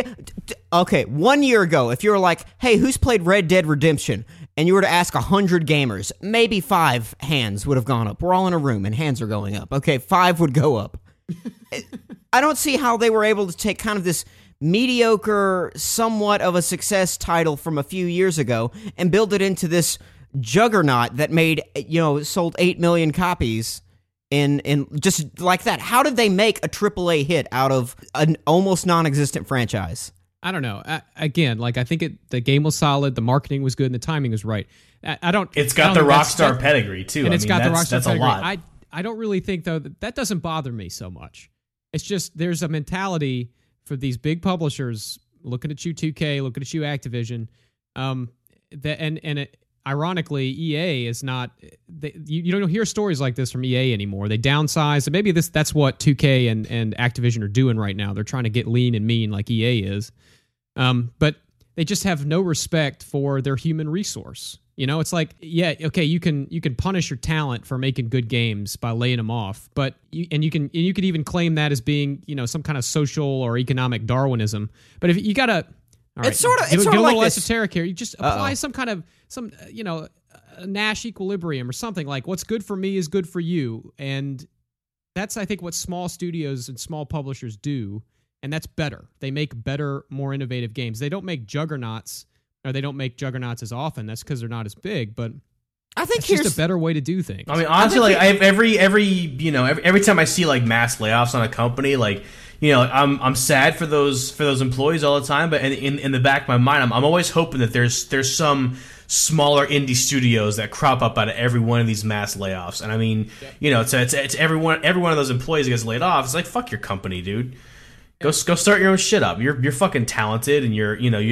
1 year ago, if you were like, hey, who's played Red Dead Redemption? And you were to ask 100 gamers, maybe 5 hands would have gone up. We're all in a room and hands are going up. Okay, 5 would go up. I don't see how they were able to take kind of this mediocre, somewhat of a success title from a few years ago and build it into this juggernaut that sold 8 million copies in just like that. How did they make a AAA hit out of an almost non-existent franchise? I don't know. Again, I think the game was solid, the marketing was good, and the timing was right. It's got the Rockstar pedigree too. And it's got the Rockstar pedigree. A lot. I don't really think though that doesn't bother me so much. It's just there's a mentality for these big publishers looking at you, 2K, looking at you, Activision. Ironically, EA is not. You don't hear stories like this from EA anymore. They downsize, and maybe that's what 2K and Activision are doing right now. They're trying to get lean and mean like EA is, but they just have no respect for their human resource. It's like, yeah, okay, you can punish your talent for making good games by laying them off, but you could even claim that as being some kind of social or economic Darwinism. But if you gotta All right. It's sort of get a like little this. esoteric here. You just apply some kind of a Nash equilibrium or something like what's good for me is good for you, and that's I think what small studios and small publishers do, and that's better. They make better, more innovative games. They don't make juggernauts, or they don't make juggernauts as often. That's because they're not as big, but I think it's here's just a better way to do things. I mean, honestly, like every time I see like mass layoffs on a company, like I'm sad for those employees all the time. But in the back of my mind, I'm always hoping that there's some smaller indie studios that crop up out of every one of these mass layoffs. And I mean, it's every one of those employees that gets laid off. It's like, fuck your company, dude. Go start your own shit up. You're fucking talented, and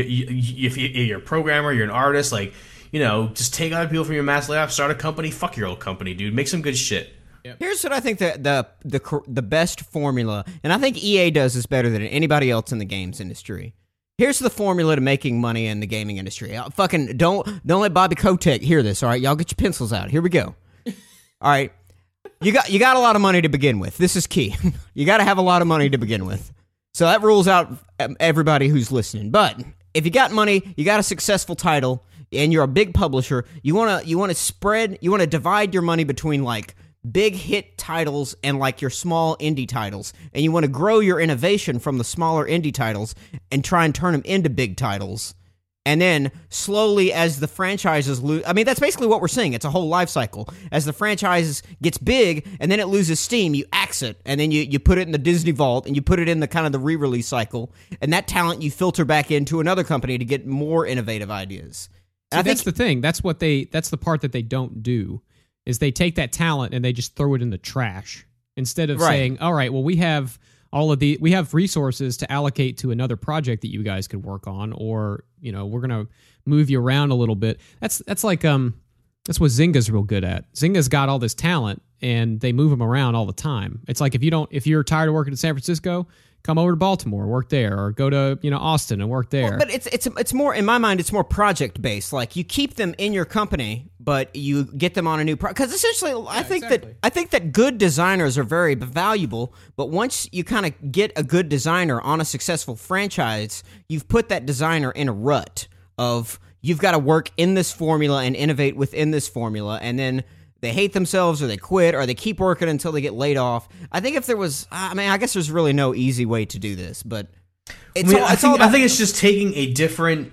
if you're a programmer, you're an artist, like. Just take other people from your mass layoff, start a company, fuck your old company, dude. Make some good shit. Here's what I think the best formula, and I think EA does this better than anybody else in the games industry. Here's the formula to making money in the gaming industry. Fucking don't let Bobby Kotick hear this, all right? Y'all get your pencils out. Here we go. All right. You got a lot of money to begin with. This is key. You got to have a lot of money to begin with. So that rules out everybody who's listening. But if you got money, you got a successful title, and you're a big publisher, you want to divide your money between like big hit titles and like your small indie titles, and you want to grow your innovation from the smaller indie titles and try and turn them into big titles. And then slowly, as the franchises lose, I mean, that's basically what we're seeing. It's a whole life cycle. As the franchise gets big and then it loses steam, you axe it, and then you put it in the Disney vault, and you put it in the kind of the re-release cycle, and that talent you filter back into another company to get more innovative ideas. See, that's the thing. That's the part that they don't do, is they take that talent and they just throw it in the trash instead of saying, all right, well, we have resources to allocate to another project that you guys could work on, or, we're going to move you around a little bit. That's like, that's what Zynga's real good at. Zynga's got all this talent and they move them around all the time. It's like, if you're tired of working in San Francisco, come over to Baltimore, work there, or go to Austin and work there. Well, but it's more, in my mind, it's more project based. Like, you keep them in your company, but you get them on a new project. Because essentially, I think that good designers are very valuable. But once you kind of get a good designer on a successful franchise, you've put that designer in a rut of you've got to work in this formula and innovate within this formula, and then they hate themselves, or they quit, or they keep working until they get laid off. I think if there was, I guess there's really no easy way to do this, but I think it's just taking a different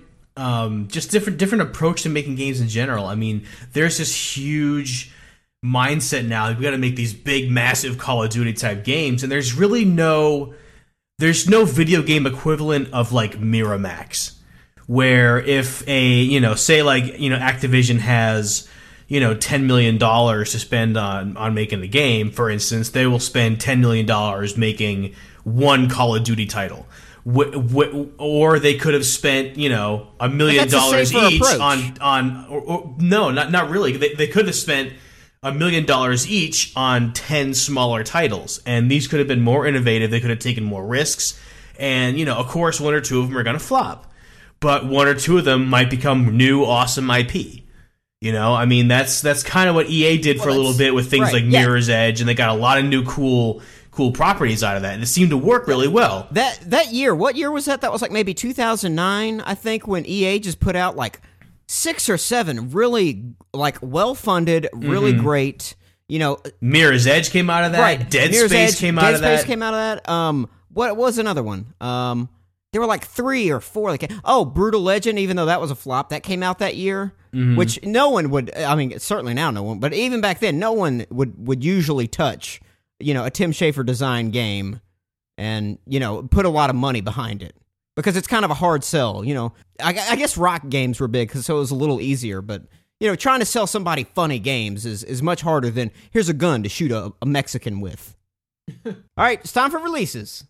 approach to making games in general. I mean, there's this huge mindset now. We got to make these big, massive Call of Duty type games, and there's no video game equivalent of like Miramax, where if Activision has $10 million to spend on making the game, for instance, they will spend $10 million making one Call of Duty title. Or they could have spent, $1 million each not really. They could have spent $1 million each on 10 smaller titles, and these could have been more innovative. They could have taken more risks, and of course, one or two of them are going to flop, but one or two of them might become new awesome IP. I mean, that's kind of what EA did for a little bit with things like Mirror's Edge, and they got a lot of new cool properties out of that, and it seemed to work really well. That year, what year was that? That was like maybe 2009, I think, when EA just put out like 6 or 7 really like well-funded, really great, Mirror's Edge came out of that. Right. Dead Space came out of that. Dead Space came out of that. What was another one? There were like 3 or 4 that came. Oh, Brutal Legend, even though that was a flop, that came out that year. Which no one would, I mean, certainly now no one, but even back then, no one would usually touch, a Tim Schafer design game and, put a lot of money behind it. Because it's kind of a hard sell, I guess rock games were big, so it was a little easier, but, trying to sell somebody funny games is much harder than, here's a gun to shoot a Mexican with. All right, it's time for releases.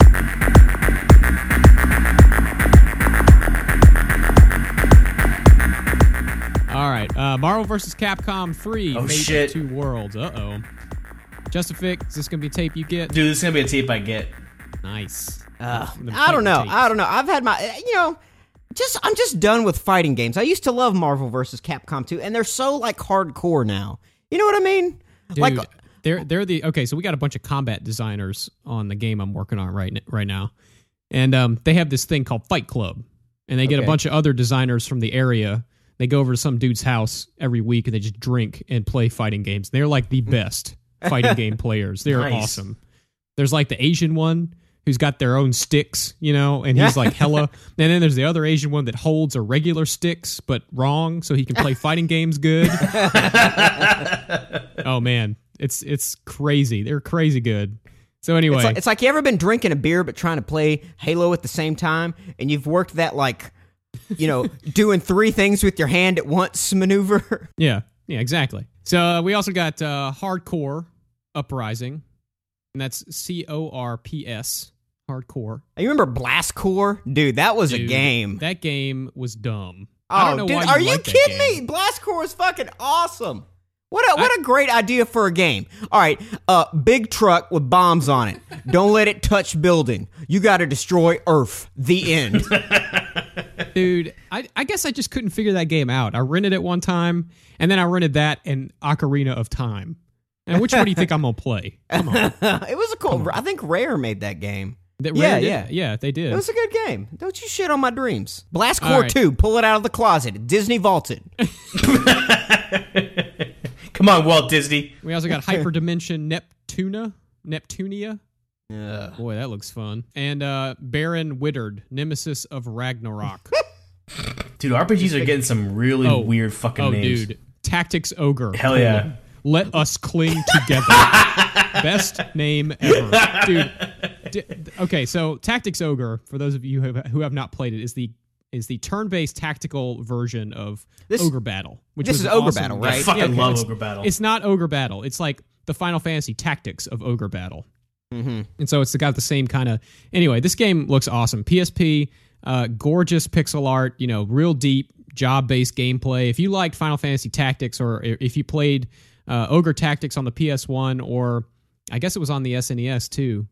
All right, Marvel vs. Capcom 3, Fate of Two Worlds. Uh-oh. Justific, is this going to be a tape you get? Dude, this is going to be a tape I get. Nice. I don't know. I've had my, I'm just done with fighting games. I used to love Marvel vs. Capcom 2, and they're so, like, hardcore now. You know what I mean? Dude, like, they're the, okay, so we got a bunch of combat designers on the game I'm working on right now. And they have this thing called Fight Club. and they get a Okay. bunch of other designers from the area. They go over to some dude's house every week and they just drink and play fighting games. They're like the best fighting game players. They're Nice. awesome. There's like the Asian one who's got their own sticks, and he's like hella. And then there's the other Asian one that holds a regular sticks but wrong, so he can play fighting games good. Oh man, it's crazy. They're crazy good. So anyway, It's like you ever been drinking a beer but trying to play Halo at the same time, and you've worked that doing 3 things with your hand at once maneuver. yeah, exactly. So we also got Hardcore Uprising, and that's CORPS, Hardcore. You remember Blast Core? Dude, that was a Dude, game. That game was dumb. Oh, I don't know dude, why are you like that kidding game. me? Blast Core is fucking awesome. What a great idea for a game. All right, big truck with bombs on it. Don't let it touch building. You got to destroy Earth. The end. Dude, I guess I just couldn't figure that game out. I rented it one time, and then I rented that and Ocarina of Time. And which one do you think I'm going to play? Come on. It was a cool. I think Rare made that game. Yeah, they did. It was a good game. Don't you shit on my dreams. Blast All Core right. 2. Pull it out of the closet. Disney vaulted. Come on, Walt Disney. We also got Hyperdimension Neptunia. Yeah. Boy, that looks fun. And Baron Wittard, Nemesis of Ragnarok. Dude, RPGs are getting some really weird fucking names. Dude. Tactics Ogre. Hell yeah. Let us cling together. Best name ever. Dude. Okay, so Tactics Ogre, for those of you who have not played it, is the turn-based tactical version of Ogre Battle. This is an Ogre awesome Battle, game. right? I fucking love it's- Ogre Battle. It's not Ogre Battle. It's like the Final Fantasy Tactics of Ogre Battle. Mm-hmm. And so it's got the same kind of... Anyway, this game looks awesome. PSP, gorgeous pixel art, real deep, job-based gameplay. If you liked Final Fantasy Tactics, or if you played Ogre Tactics on the PS1, or I guess it was on the SNES too.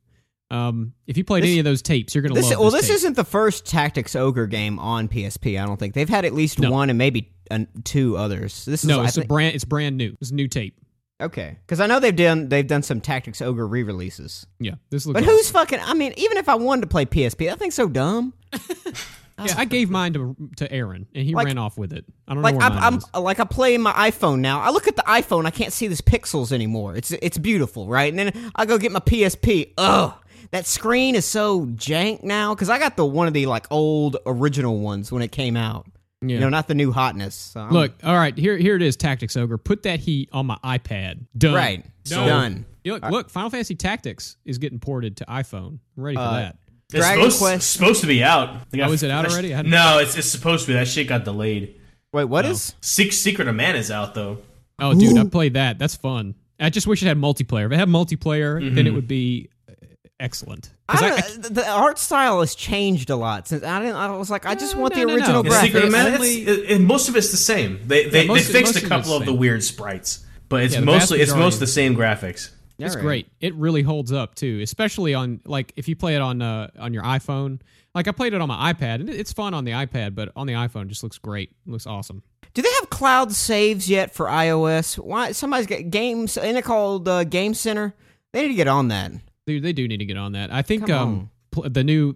If you played any of those tapes, you're going to love this Well, this tape. isn't the first Tactics Ogre game on PSP, I don't think. They've had at least one and maybe 2 others. This is it's brand new. It's a new tape. Okay, because I know they've done some Tactics Ogre re-releases. Yeah, this looks But awesome. who's fucking... I mean, even if I wanted to play PSP, that thing's so dumb. Yeah, I gave mine to Aaron, and he ran off with it. I don't Like know where mine is. I play my iPhone now. I look at the iPhone, I can't see these pixels anymore. It's beautiful, right? And then I go get my PSP. Ugh, that screen is so jank now because I got one of the old original ones when it came out. Yeah. Not the new hotness. So Look, all right, here it is, Tactics Ogre. Put that heat on my iPad. Done. right, done. Look, Final Fantasy Tactics is getting ported to iPhone. I'm ready for that. It's Dragon supposed, Quest- supposed to be out. Is it out already? No, it's supposed to be. That shit got delayed. Wait, what is? Secret of Mana is out though. Oh, dude, I played that. That's fun. I just wish it had multiplayer. If it had multiplayer, then it would be excellent. 'Cause The art style has changed a lot since I was like, I just want the original no. Yeah, Secret of graphics. Mana, most of it's the same. They most fixed of a it's couple the of the same. weird sprites, but it's Yeah, the vast mostly majority the same graphics. It's All right. great. It really holds up too, especially on if you play it on your iPhone. Like I played it on my iPad, and it's fun on the iPad, but on the iPhone, it just looks great. It looks awesome. Do they have cloud saves yet for iOS? Why somebody's got games? Ain't it called Game Center? They need to get on that. Dude, they do need to get on that. I think Come the new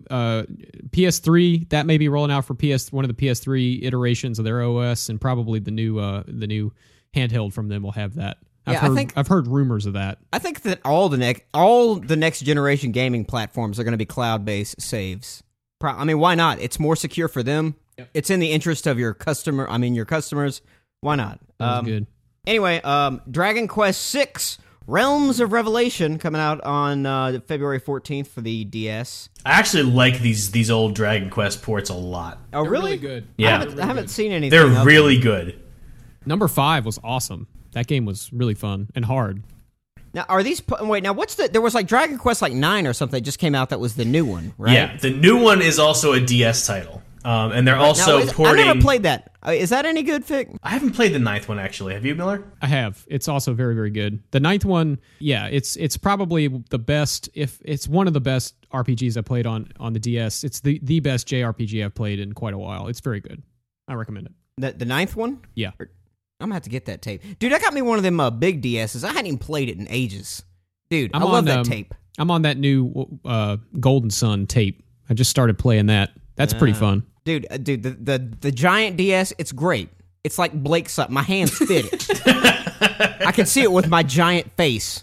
PS3 that may be rolling out for one of the PS3 iterations of their OS, and probably the new handheld from them will have that. I've heard rumors of that. I think that all the next generation gaming platforms are going to be cloud-based saves. I mean, why not? It's more secure for them. Yep. It's in the interest of your customers. Why not? That was good. Anyway, Dragon Quest VI Realms of Revelation coming out on February 14th for the DS. I actually like these old Dragon Quest ports a lot. Oh, They're really? good. Yeah. I haven't seen anything. They're of really them. good. Number 5 was awesome. That game was really fun and hard. Now, are these... Wait, now, there was Dragon Quest 9 or something that just came out that was the new one, right? Yeah, the new one is also a DS title. And they're also now, porting... I never played that. Is that any good, Fick? I haven't played the 9th one, actually. Have you, Miller? I have. It's also very, very good. The 9th one, yeah, it's probably the best, if it's one of the best RPGs I played on the DS. It's the best JRPG I've played in quite a while. It's very good. I recommend it. The 9th one? Yeah. I'm going to have to get that tape. Dude, I got me one of them big DSs. I hadn't even played it in ages. Dude, I love that tape. I'm on that new Golden Sun tape. I just started playing that. That's pretty fun. Dude, the giant DS, it's great. It's like Blake's Sutton. My hands fit it. I can see it with my giant face.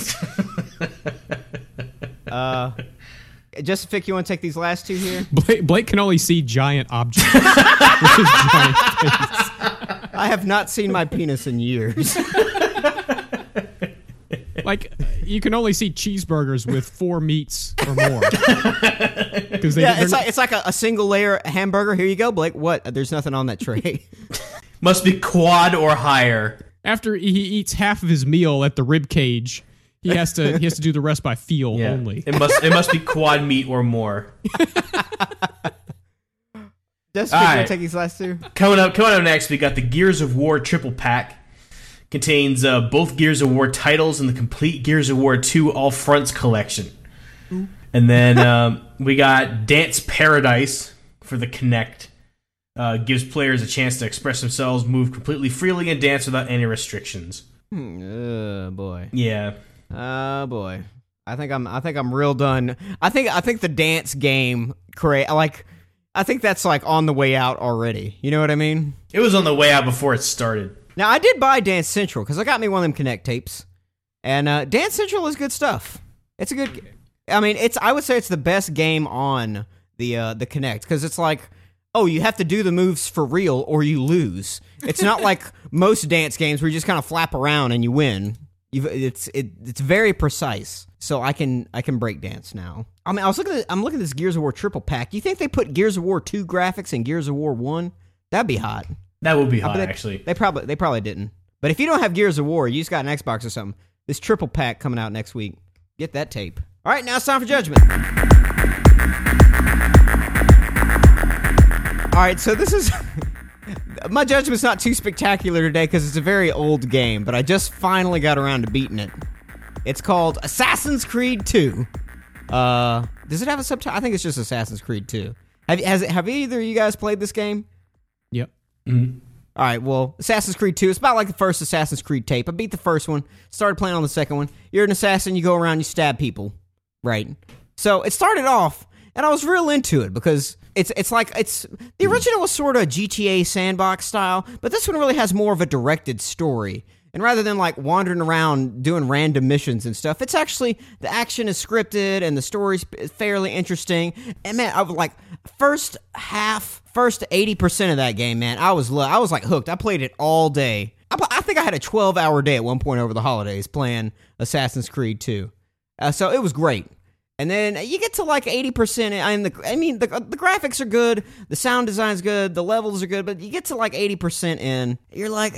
Just Fick, you want to take these last two here? Blake can only see giant objects with his giant face. I have not seen my penis in years. Like, you can only see cheeseburgers with 4 meats or more. It's like a single layer hamburger. Here you go, Blake. What? There's nothing on that tray. Must be quad or higher. After he eats half of his meal at the rib cage, he has to do the rest by feel only. It must be quad meat or more. Just right. Take these last two. Coming up next, we got the Gears of War triple pack. Contains both Gears of War titles and the complete Gears of War 2 All Fronts collection. Ooh. And then we got Dance Paradise for the Kinect. Gives players a chance to express themselves, move completely freely, and dance without any restrictions. Boy. Yeah. Boy. I think I'm real done. I think the dance game I think that's like on the way out already. You know what I mean? It was on the way out before it started. Now I did buy Dance Central because I got me one of them Kinect tapes, and Dance Central is good stuff. It's a good. I mean, I would say it's the best game on the Kinect because it's like, oh, you have to do the moves for real or you lose. It's not like most dance games where you just kind of flap around and you win. It's very precise. So I can break dance now. I mean, I'm looking at this Gears of War triple pack. You think they put Gears of War 2 graphics in Gears of War 1? That'd be hot. That would be hot, actually. They probably didn't. But if you don't have Gears of War, you just got an Xbox or something. This triple pack coming out next week. Get that tape. All right, now it's time for judgment. All right, so this is... My judgment's not too spectacular today because it's a very old game, but I just finally got around to beating it. It's called Assassin's Creed 2. Does it have a subtitle? I think it's just Assassin's Creed 2. Have either of you guys played this game? Yep. Mm-hmm. All right, well, Assassin's Creed 2, it's about like the first Assassin's Creed tape. I beat the first one, started playing on the second one. You're an assassin, you go around, you stab people, right? So it started off, and I was real into it because it's the original was sort of GTA sandbox style, but this one really has more of a directed story. And rather than like wandering around doing random missions and stuff, it's actually, the action is scripted and the story's fairly interesting. And man, I was like, first 80% of that game, man, I was like hooked. I played it all day. I think I had a 12-hour day at one point over the holidays playing Assassin's Creed 2. So it was great. And then you get to like 80%, and the graphics are good, the sound design's good, the levels are good, but you get to like 80% in, you're like,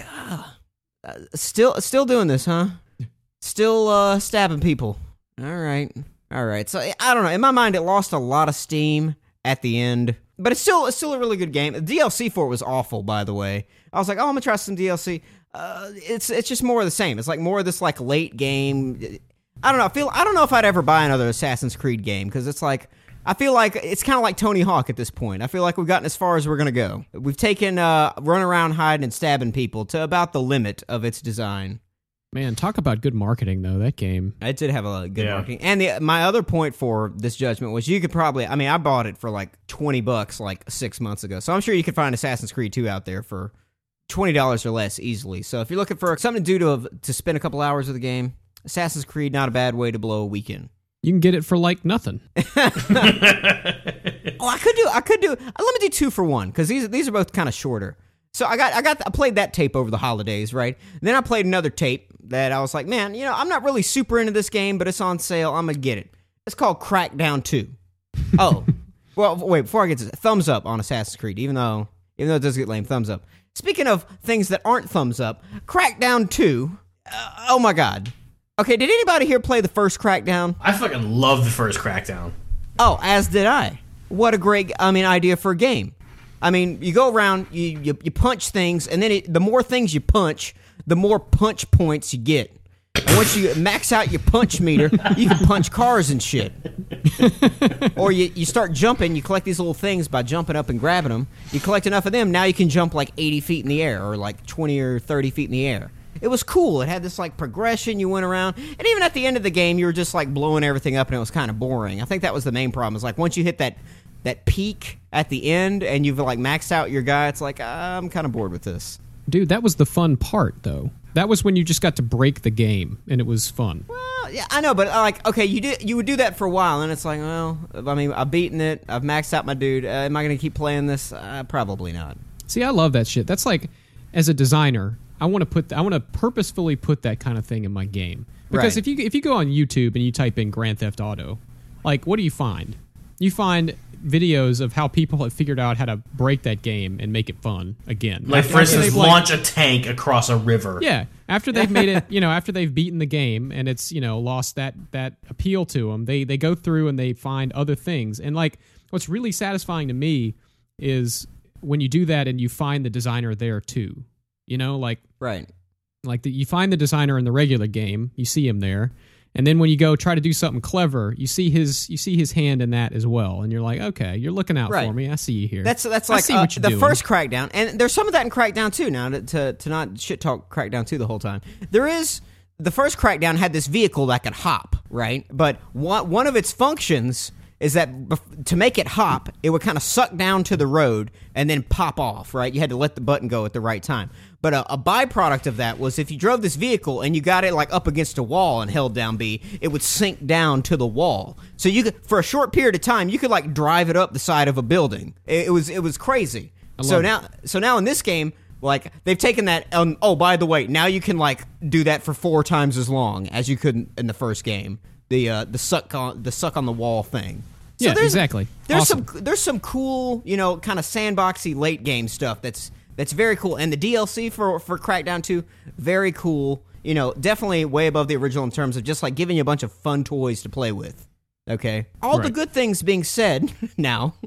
still doing this, huh? Still stabbing people. All right. So I don't know. In my mind, it lost a lot of steam at the end, but it's still a really good game. The DLC for it was awful, by the way. I was like, oh, I'm gonna try some DLC. It's just more of the same. It's like more of this like late game. I don't know. I don't know if I'd ever buy another Assassin's Creed game because it's like, I feel like it's kind of like Tony Hawk at this point. I feel like we've gotten as far as we're going to go. We've taken run around hiding and stabbing people to about the limit of its design. Man, talk about good marketing, though, that game. It did have a lot of good marketing. And my other point for this judgment was you could probably, I mean, I bought it for like $20 like 6 months ago. So I'm sure you could find Assassin's Creed 2 out there for $20 or less easily. So if you're looking for something to do to spend a couple hours of the game, Assassin's Creed, not a bad way to blow a weekend. You can get it for like nothing. I could do. Let me do 2 for 1 because these are both kind of shorter. So I played that tape over the holidays, right? And then I played another tape that I was like, man, you know, I'm not really super into this game, but it's on sale. I'm gonna get it. It's called Crackdown 2. Oh, well, wait. Before I get to thumbs up on Assassin's Creed, even though it does get lame, thumbs up. Speaking of things that aren't thumbs up, Crackdown 2. Oh my god. Okay, did anybody here play the first Crackdown? I fucking love the first Crackdown. Oh, as did I. What a great, idea for a game. I mean, you go around, you punch things, and then the more things you punch, the more punch points you get. And once you max out your punch meter, you can punch cars and shit. Or you start jumping, you collect these little things by jumping up and grabbing them. You collect enough of them, now you can jump like 80 feet in the air, or like 20 or 30 feet in the air. It was cool. It had this like progression. You went around, and even at the end of the game, you were just like blowing everything up, and it was kind of boring. I think that was the main problem. Is like once you hit that that peak at the end, and you've like maxed out your guy. It's like I'm kind of bored with this. Dude, that was the fun part, though. That was when you just got to break the game, and it was fun. Well, yeah, I know, but like, okay, you would do that for a while, and it's like, well, I mean, I've beaten it, I've maxed out my dude. Am I going to keep playing this? Probably not. See, I love that shit. That's like, as a designer, I want to purposefully put that kind of thing in my game. Because Right. if you go on YouTube and you type in Grand Theft Auto, like, what do you find? You find videos of how people have figured out how to break that game and make it fun again. Like, for instance, launch a tank across a river. Yeah, after they've made it, after they've beaten the game and it's, lost that appeal to them, they go through and they find other things. And like, what's really satisfying to me is when you do that and you find the designer there too. Right. You find the designer in the regular game, you see him there, and then when you go try to do something clever, you see his hand in that as well, and you're like, okay, you're looking out Right. for me. I see you here. That's I like see what you're the doing. first Crackdown, and there's some of that in Crackdown 2. Now to not shit talk Crackdown 2 the whole time. There is the first Crackdown had this vehicle that could hop, right? But one of its functions is that to make it hop, it would kind of suck down to the road and then pop off, right? You had to let the button go at the right time. But a byproduct of that was if you drove this vehicle and you got it like up against a wall and held down B, it would sink down to the wall. So you could, for a short period of time, you could like drive it up the side of a building. It was crazy. So now in this game, like they've taken that. Oh, by the way, now you can like do that for 4 times as long as you could in the first game. The suck on the wall thing. So yeah, exactly. There's awesome. there's some cool, kind of sandboxy late game stuff that's very cool, and the DLC for Crackdown 2, very cool. Definitely way above the original in terms of just like giving you a bunch of fun toys to play with. Okay, all the Right. good things being said now.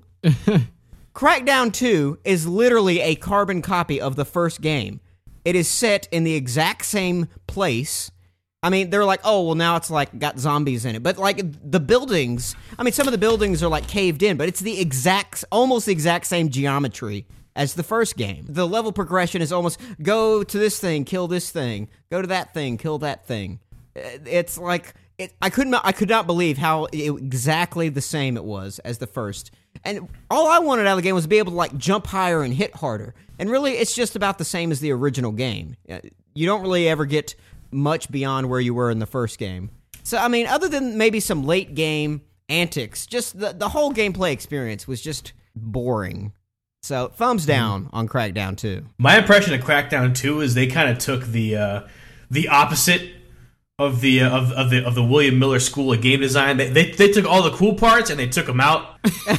Crackdown 2 is literally a carbon copy of the first game. It is set in the exact same place. I mean, they're like, oh, well, now it's like got zombies in it. But like the buildings, I mean, some of the buildings are like caved in, but it's almost the exact same geometry as the first game. The level progression is almost go to this thing, kill this thing, go to that thing, kill that thing. It's like, I could not believe how exactly the same it was as the first. And all I wanted out of the game was to be able to like jump higher and hit harder. And really, it's just about the same as the original game. You don't really ever get much beyond where you were in the first game. So, I mean, other than maybe some late game antics, just the whole gameplay experience was just boring. So, thumbs down on Crackdown 2. My impression of Crackdown 2 is they kind of took the opposite of the William Miller School of Game Design. They took all the cool parts and they took them out,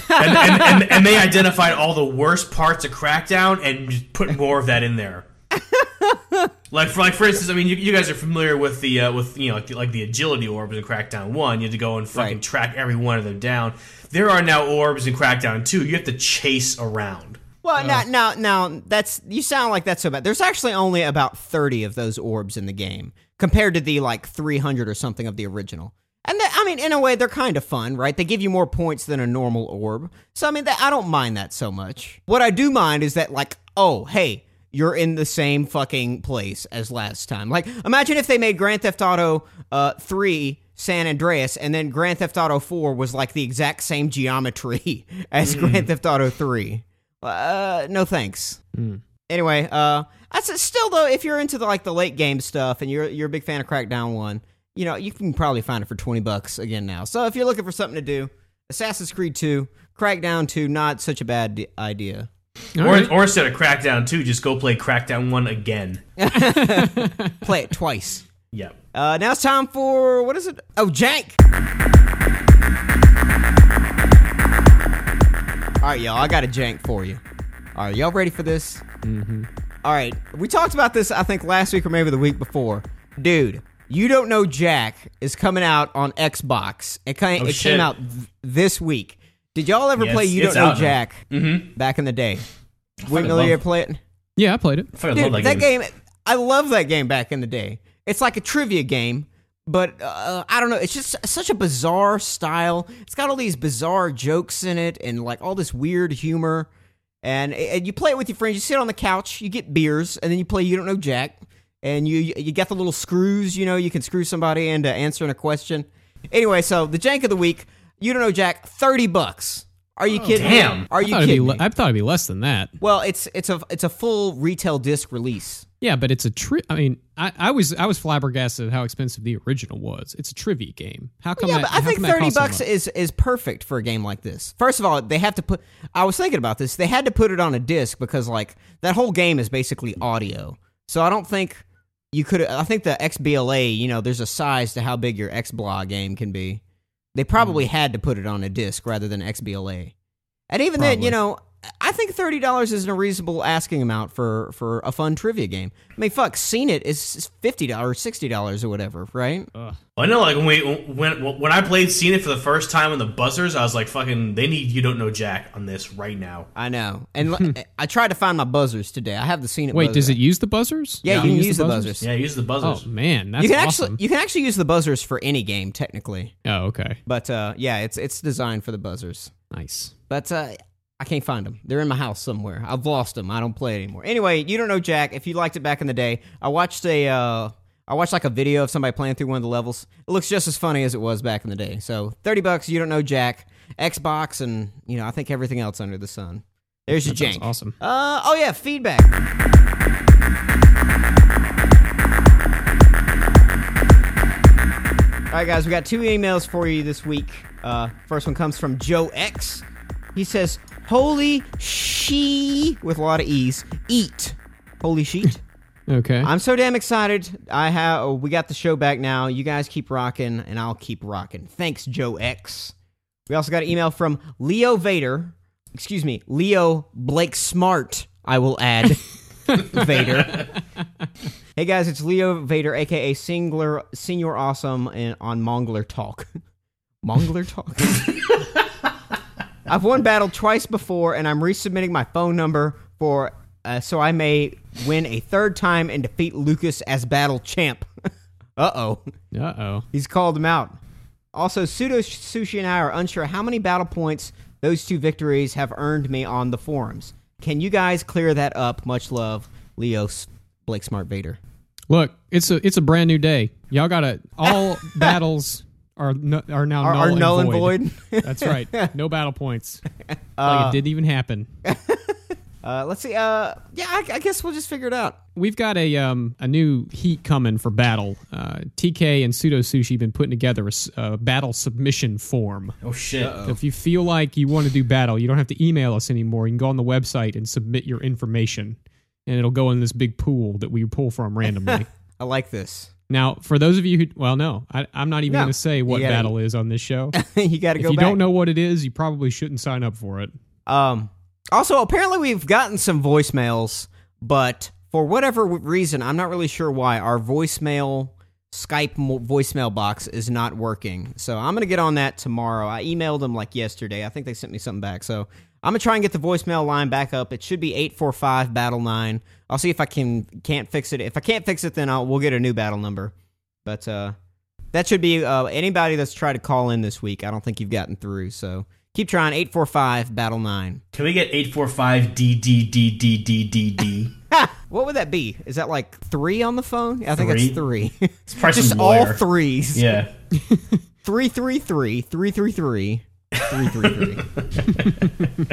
and they identified all the worst parts of Crackdown and just put more of that in there. Like for instance, I mean, you guys are familiar with the like the agility orbs in Crackdown 1. You had to go and fucking track every one of them down. There are now orbs in Crackdown 2. You have to chase around. Well, now that's, you sound like that's so bad. There's actually only about 30 of those orbs in the game compared to the like 300 or something of the original. And I mean, in a way, they're kind of fun, right? They give you more points than a normal orb. So I mean, I don't mind that so much. What I do mind is that like, oh, hey, you're in the same fucking place as last time. Like, imagine if they made Grand Theft Auto 3 San Andreas, and then Grand Theft Auto 4 was like the exact same geometry as Grand Theft Auto 3. No thanks. Anyway, still though, if you're into the late game stuff and you're a big fan of Crackdown 1, you can probably find it for $20 again now. So if you're looking for something to do, Assassin's Creed 2, Crackdown 2, not such a bad idea. Or instead of Crackdown 2, just go play Crackdown 1 again. Play it twice. Yep. Now it's time for, what is it? Oh, Jank! All right, y'all, I got a Jank for you. All right, y'all ready for this? Mm-hmm. All right, we talked about this, I think, last week or maybe the week before. Dude, You Don't Know Jack is coming out on Xbox. It came out this week. Did y'all ever play You Don't Know Jack back in the day? Wouldn't you ever play it? Yeah, I played it. I love that game. I love that game back in the day. It's like a trivia game, but I don't know. It's just such a bizarre style. It's got all these bizarre jokes in it and like all this weird humor. And you play it with your friends. You sit on the couch, you get beers, and then you play You Don't Know Jack. And you get the little screws, you can screw somebody into answering a question. Anyway, so the jank of the week, You Don't Know Jack, $30. Are you kidding? Damn. Are you kidding? me? I thought it'd be less than that. Well, it's a full retail disc release. Yeah, but it's a I mean, I was flabbergasted at how expensive the original was. It's a trivia game. How come? Yeah, but I think $30 is perfect for a game like this. First of all, they have to put. I was thinking about this. They had to put it on a disc because like that whole game is basically audio. So I don't think you could. I think the XBLA, there's a size to how big your XBLA game can be. They probably had to put it on a disc rather than XBLA. And even then, I think $30 isn't a reasonable asking amount for a fun trivia game. I mean, fuck, Seen It is $50, $60 or whatever, right? I know, like when I played Seen It for the first time on the buzzers, I was like, fucking, they need You Don't Know Jack on this right now. I know. And I tried to find my buzzers today. I have the Seen It Wait, buzzer. does it use the buzzers? Yeah, you can use the buzzers. Yeah, use the buzzers. Oh, man, that's awesome. You can actually use the buzzers for any game, technically. Oh, okay. But, yeah, it's designed for the buzzers. Nice. But, I can't find them. They're in my house somewhere. I've lost them. I don't play it anymore. Anyway, You Don't Know Jack. If you liked it back in the day, I watched like a video of somebody playing through one of the levels. It looks just as funny as it was back in the day. So $30, You Don't Know Jack, Xbox, and I think everything else under the sun. There's your jank. Awesome. Oh yeah, feedback. All right, guys, we got 2 emails for you this week. First one comes from Joe X. He says, "Holy she," with a lot of E's, eat. Holy sheet. Okay. I'm so damn excited. We got the show back now. You guys keep rocking, and I'll keep rocking. Thanks, Joe X. We also got an email from Leo Vader. Excuse me, Leo Blake Smart, I will add. Vader. Hey guys, it's Leo Vader, aka Senior Awesome, on Mongler Talk. Mongler Talk? I've won battle twice before, and I'm resubmitting my phone number so I may win a third time and defeat Lucas as battle champ. Uh-oh. Uh-oh. He's called him out. Also, Pseudo Sushi and I are unsure how many battle points those 2 victories have earned me on the forums. Can you guys clear that up? Much love, Leo Blake Smart Vader. Look, it's a brand new day. Y'all gotta all battles are now null and void. That's right. No battle points. Like it didn't even happen. Let's see. I guess we'll just figure it out. We've got a new heat coming for battle. TK and Pseudo Sushi been putting together a battle submission form. Oh shit! So if you feel like you want to do battle, you don't have to email us anymore. You can go on the website and submit your information, and it'll go in this big pool that we pull from randomly. I like this. Now, for those of you who, I'm not even going to say what battle is on this show. You got to go back. If you don't know what it is, you probably shouldn't sign up for it. Also, apparently we've gotten some voicemails, but for whatever reason, I'm not really sure why, our Skype voicemail box is not working. So I'm going to get on that tomorrow. I emailed them like yesterday. I think they sent me something back. So I'm going to try and get the voicemail line back up. It should be 845 battle 9. I'll see if I can't fix it. If I can't fix it, then we'll get a new battle number. But that should be anybody that's tried to call in this week. I don't think you've gotten through. So keep trying. 845 battle 9. Can we get 845 DDDDDDD? What would that be? Is that like 3 on the phone? I think it's 3. It's probably just some all lawyer. 3s. Yeah. 333 333 333.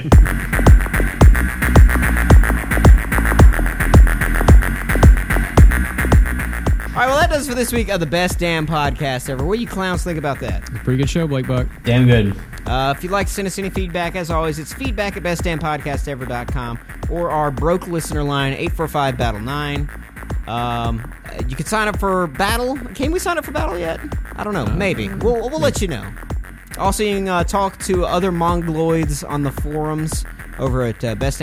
All right, well, that does it for this week of the Best Damn Podcast Ever. What do you clowns think about that? Pretty good show, Blake Buck. Damn good. If you'd like to send us any feedback, as always, it's feedback@bestdamnpodcastever.com or our broke listener line, 845-BATTLE-9. You can sign up for Battle. Can we sign up for Battle yet? I don't know. Maybe. We'll let you know. Also, you can talk to other Mongoloids on the forums over at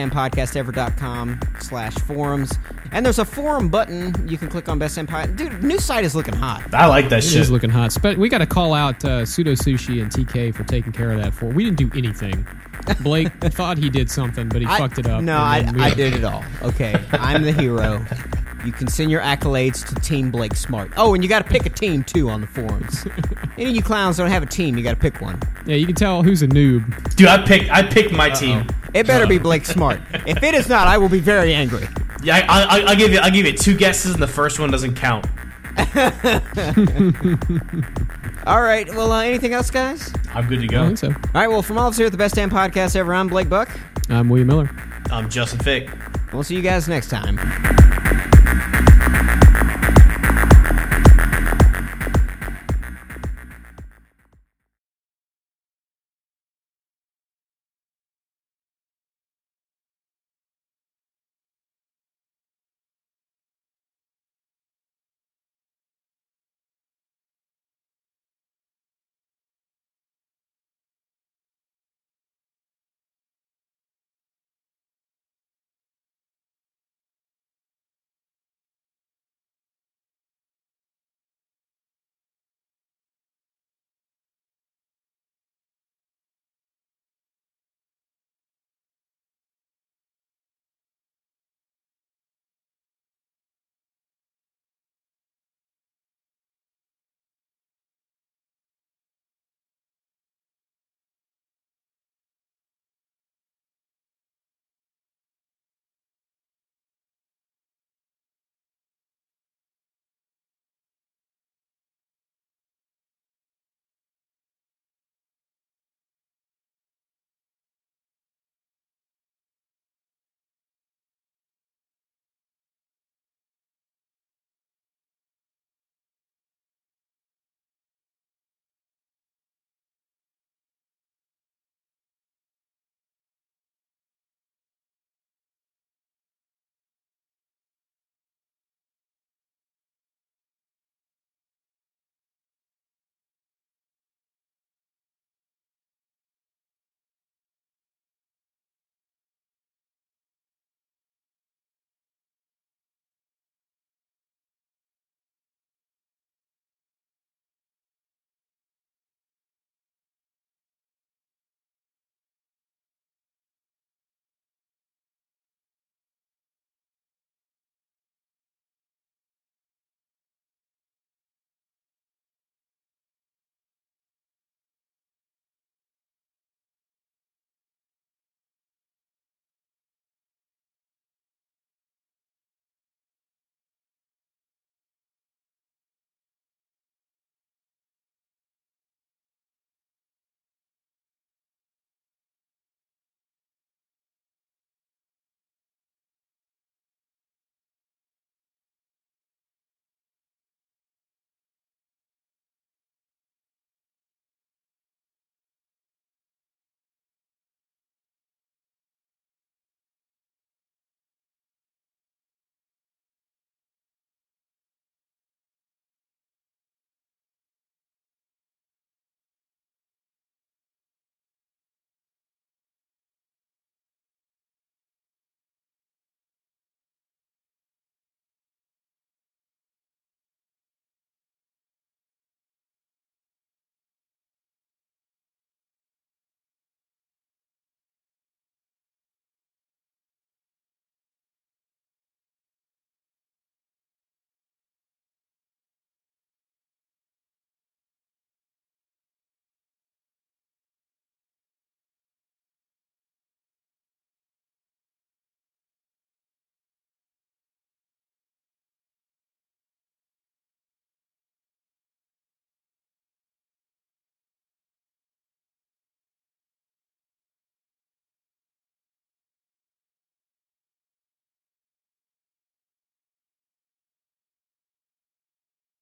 bestdamnpodcastever.com/forums. And there's a forum button. You can click on Best Damn Podcast. Dude, new site is looking hot. I like that shit. It is looking hot. We got to call out Pseudo Sushi and TK for taking care of that for. We didn't do anything. Blake thought he did something, but he fucked it up. No, I did it all. Okay, I'm the hero. You can send your accolades to Team Blake Smart. Oh, and you got to pick a team, too, on the forums. Any of you clowns don't have a team. You got to pick one. Yeah, you can tell who's a noob. Dude, I picked my team. It better be Blake Smart. If it is not, I will be very angry. Yeah, I'll give you 2 guesses, and the first one doesn't count. All right. Well, anything else, guys? I'm good to I go. think so. All right. Well, from all of us here at the Best Damn Podcast Ever, I'm Blake Buck. I'm William Miller. I'm Justin Fick. We'll see you guys next time.